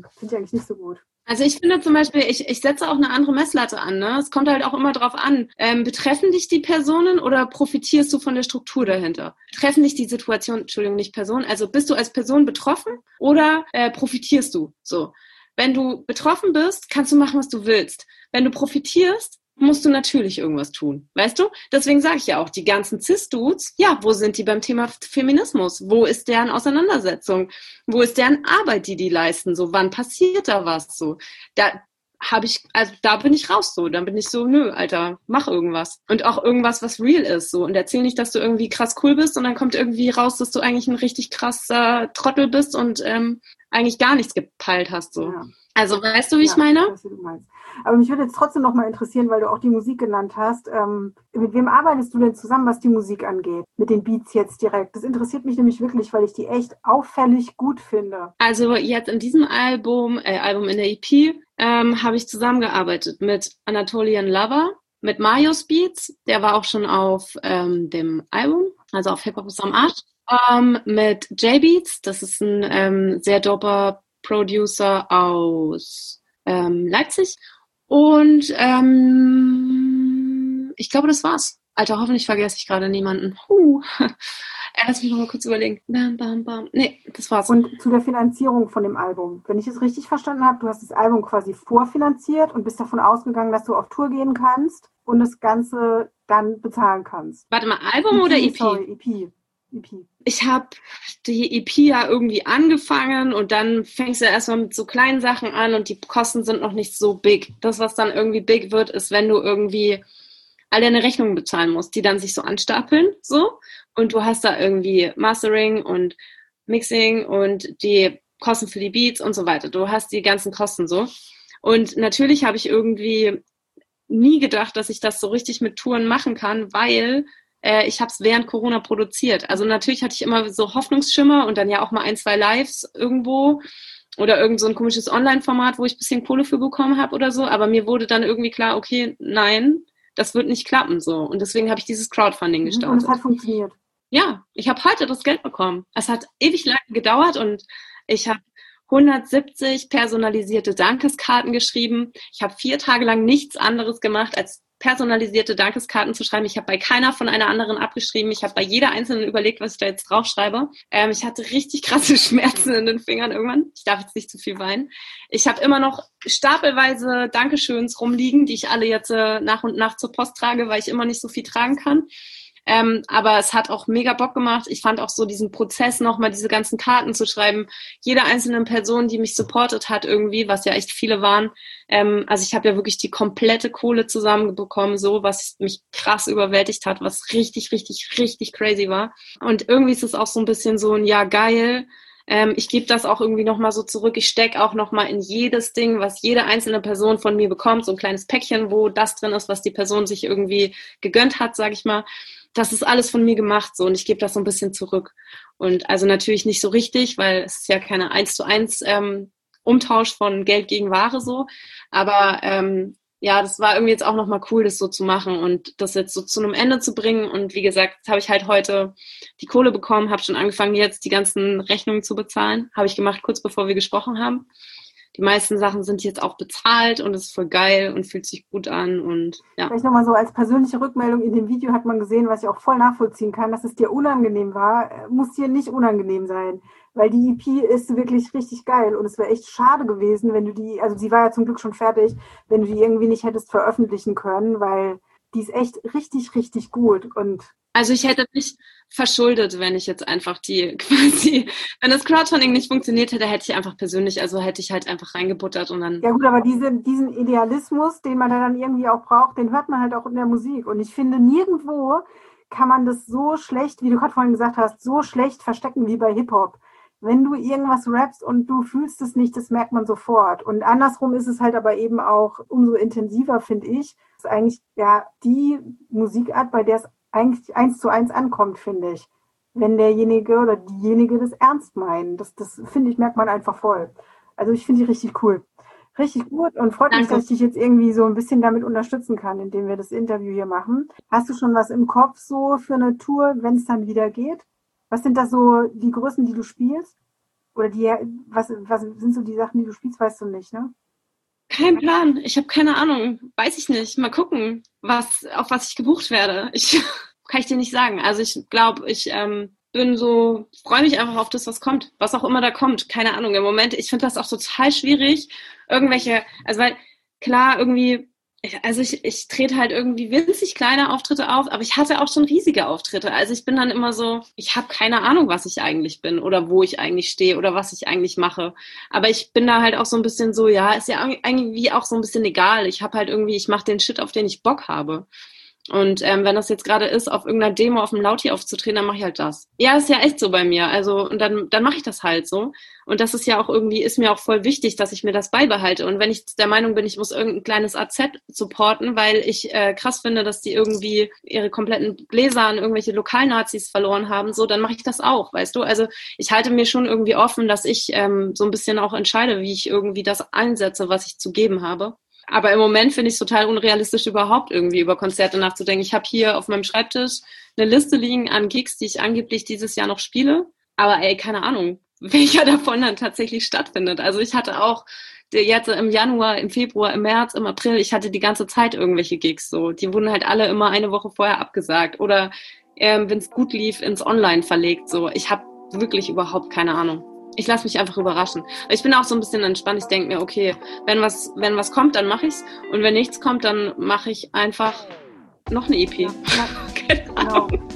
gut.
Also ich finde zum Beispiel, ich setze auch eine andere Messlatte an. Ne? Es kommt halt auch immer drauf an, betreffen dich die Personen oder profitierst du von der Struktur dahinter? Betreffen dich die Situation, Entschuldigung, nicht Person, also bist du als Person betroffen oder profitierst du? So, wenn du betroffen bist, kannst du machen, was du willst. Wenn du profitierst, musst du natürlich irgendwas tun, weißt du? Deswegen sage ich ja auch, die ganzen Cis-Dudes, ja, wo sind die beim Thema Feminismus? Wo ist deren Auseinandersetzung? Wo ist deren Arbeit, die leisten? So, wann passiert da was? So, da bin ich raus so. Dann bin ich so, nö, Alter, mach irgendwas. Und auch irgendwas, was real ist so. Und erzähl nicht, dass du irgendwie krass cool bist und dann kommt irgendwie raus, dass du eigentlich ein richtig krasser Trottel bist und eigentlich gar nichts gepeilt hast so. Ja. Also weißt du, wie ich meine?
Ich weiß, wie du meinst. Aber mich würde jetzt trotzdem noch mal interessieren, weil du auch die Musik genannt hast. Mit wem arbeitest du denn zusammen, was die Musik angeht? Mit den Beats jetzt direkt. Das interessiert mich nämlich wirklich, weil ich die echt auffällig gut finde.
Also jetzt in diesem Album in der EP, habe ich zusammengearbeitet mit Anatolian Lover, mit Marius Beats, der war auch schon auf dem Album, also auf Hip-Hop ist am Arsch, mit J-Beats, das ist ein sehr doper Producer aus Leipzig. Und ich glaube, das war's. Alter, hoffentlich vergesse ich gerade niemanden. Lass mich noch mal kurz überlegen. Bam, bam, bam. Nee, das war's.
Und zu der Finanzierung von dem Album. Wenn ich es richtig verstanden habe, du hast das Album quasi vorfinanziert und bist davon ausgegangen, dass du auf Tour gehen kannst und das Ganze dann bezahlen kannst.
Warte mal, Album oder EP?
Sorry, EP.
Ich habe die EP ja irgendwie angefangen und dann fängst du erstmal mit so kleinen Sachen an und die Kosten sind noch nicht so big. Das, was dann irgendwie big wird, ist, wenn du irgendwie all deine Rechnungen bezahlen musst, die dann sich so anstapeln, so. Und du hast da irgendwie Mastering und Mixing und die Kosten für die Beats und so weiter. Du hast die ganzen Kosten so. Und natürlich habe ich irgendwie nie gedacht, dass ich das so richtig mit Touren machen kann, weil ich habe es während Corona produziert. Also natürlich hatte ich immer so Hoffnungsschimmer und dann ja auch mal 1, 2 Lives irgendwo oder irgend so ein komisches Online-Format, wo ich ein bisschen Kohle für bekommen habe oder so. Aber mir wurde dann irgendwie klar, okay, nein, das wird nicht klappen so. Und deswegen habe ich dieses Crowdfunding gestartet.
Und es hat funktioniert.
Ja, ich habe heute das Geld bekommen. Es hat ewig lange gedauert und ich habe 170 personalisierte Dankeskarten geschrieben. Ich habe 4 Tage lang nichts anderes gemacht, als personalisierte Dankeskarten zu schreiben. Ich habe bei keiner von einer anderen abgeschrieben. Ich habe bei jeder einzelnen überlegt, was ich da jetzt draufschreibe. Ich hatte richtig krasse Schmerzen in den Fingern irgendwann. Ich darf jetzt nicht zu viel weinen. Ich habe immer noch stapelweise Dankeschöns rumliegen, die ich alle jetzt nach und nach zur Post trage, weil ich immer nicht so viel tragen kann. Aber es hat auch mega Bock gemacht. Ich fand auch so diesen Prozess nochmal, diese ganzen Karten zu schreiben, jeder einzelnen Person, die mich supportet hat irgendwie, was ja echt viele waren. Also ich habe ja wirklich die komplette Kohle zusammenbekommen, so, was mich krass überwältigt hat, was richtig, richtig, richtig crazy war. Und irgendwie ist es auch so ein bisschen so ein, ja, geil. Ich gebe das auch irgendwie nochmal so zurück. Ich stecke auch nochmal in jedes Ding, was jede einzelne Person von mir bekommt, so ein kleines Päckchen, wo das drin ist, was die Person sich irgendwie gegönnt hat, sag ich mal. Das ist alles von mir gemacht so und ich gebe das so ein bisschen zurück. Und also natürlich nicht so richtig, weil es ist ja keine 1:1 Umtausch von Geld gegen Ware so. Aber ja, das war irgendwie jetzt auch nochmal cool, das so zu machen und das jetzt so zu einem Ende zu bringen. Und wie gesagt, jetzt habe ich halt heute die Kohle bekommen, habe schon angefangen jetzt die ganzen Rechnungen zu bezahlen. Habe ich gemacht, kurz bevor wir gesprochen haben. Die meisten Sachen sind jetzt auch bezahlt und es ist voll geil und fühlt sich gut an und ja.
Vielleicht nochmal so als persönliche Rückmeldung, in dem Video hat man gesehen, was ich auch voll nachvollziehen kann, dass es dir unangenehm war, muss dir nicht unangenehm sein, weil die EP ist wirklich richtig geil und es wäre echt schade gewesen, wenn du die, also sie war ja zum Glück schon fertig, wenn du die irgendwie nicht hättest veröffentlichen können, weil die ist echt richtig, richtig gut und
also ich hätte mich verschuldet, wenn ich jetzt einfach die quasi, wenn das Crowdfunding nicht funktioniert hätte, hätte ich einfach persönlich, also hätte ich halt einfach reingebuttert und dann...
Ja gut, aber diesen Idealismus, den man dann irgendwie auch braucht, den hört man halt auch in der Musik. Und ich finde, nirgendwo kann man das so schlecht, wie du gerade vorhin gesagt hast, so schlecht verstecken wie bei Hip-Hop. Wenn du irgendwas rappst und du fühlst es nicht, das merkt man sofort. Und andersrum ist es halt aber eben auch umso intensiver, finde ich. Das ist eigentlich ja die Musikart, bei der es eigentlich 1:1 ankommt, finde ich. Wenn derjenige oder diejenige das ernst meinen. Das finde ich, merkt man einfach voll. Also ich finde die richtig cool. Richtig gut und freut mich, dass ich dich jetzt irgendwie so ein bisschen damit unterstützen kann, indem wir das Interview hier machen. Hast du schon was im Kopf so für eine Tour, wenn es dann wieder geht? Was sind das so die Größen, die du spielst? Oder was sind so die Sachen, die du spielst, weißt du nicht, ne?
Kein Plan. Ich habe keine Ahnung. Weiß ich nicht. Mal gucken, auf was ich gebucht werde. Kann ich dir nicht sagen. Also ich glaube, ich freue mich einfach auf das, was kommt. Was auch immer da kommt. Keine Ahnung. Im Moment, ich finde das auch total schwierig. Weil klar, irgendwie, ich trete halt irgendwie winzig kleine Auftritte auf, aber ich hatte auch schon riesige Auftritte. Also ich bin dann immer so, ich habe keine Ahnung, was ich eigentlich bin oder wo ich eigentlich stehe oder was ich eigentlich mache. Aber ich bin da halt auch so ein bisschen so, ja, ist ja irgendwie auch so ein bisschen egal. Ich habe halt irgendwie, ich mache den Shit, auf den ich Bock habe. Und wenn das jetzt gerade ist, auf irgendeiner Demo auf dem Lauti aufzutreten, dann mache ich halt das. Ja, ist ja echt so bei mir. Also, und dann mache ich das halt so. Und das ist ja auch irgendwie, ist mir auch voll wichtig, dass ich mir das beibehalte. Und wenn ich der Meinung bin, ich muss irgendein kleines AZ supporten, weil ich krass finde, dass die irgendwie ihre kompletten Gläser an irgendwelche Lokalnazis verloren haben, so, dann mache ich das auch, weißt du? Also ich halte mir schon irgendwie offen, dass ich so ein bisschen auch entscheide, wie ich irgendwie das einsetze, was ich zu geben habe. Aber im Moment finde ich es total unrealistisch, überhaupt irgendwie über Konzerte nachzudenken. Ich habe hier auf meinem Schreibtisch eine Liste liegen an Gigs, die ich angeblich dieses Jahr noch spiele. Aber keine Ahnung, welcher davon dann tatsächlich stattfindet. Also ich hatte auch jetzt im Januar, im Februar, im März, im April, ich hatte die ganze Zeit irgendwelche Gigs so. Die wurden halt alle immer eine Woche vorher abgesagt. Oder wenn es gut lief, ins Online verlegt. So, ich habe wirklich überhaupt keine Ahnung. Ich lasse mich einfach überraschen. Ich bin auch so ein bisschen entspannt. Ich denke mir, okay, wenn was kommt, dann mache ich's. Und wenn nichts kommt, dann mache ich einfach noch eine EP.
Ja, genau.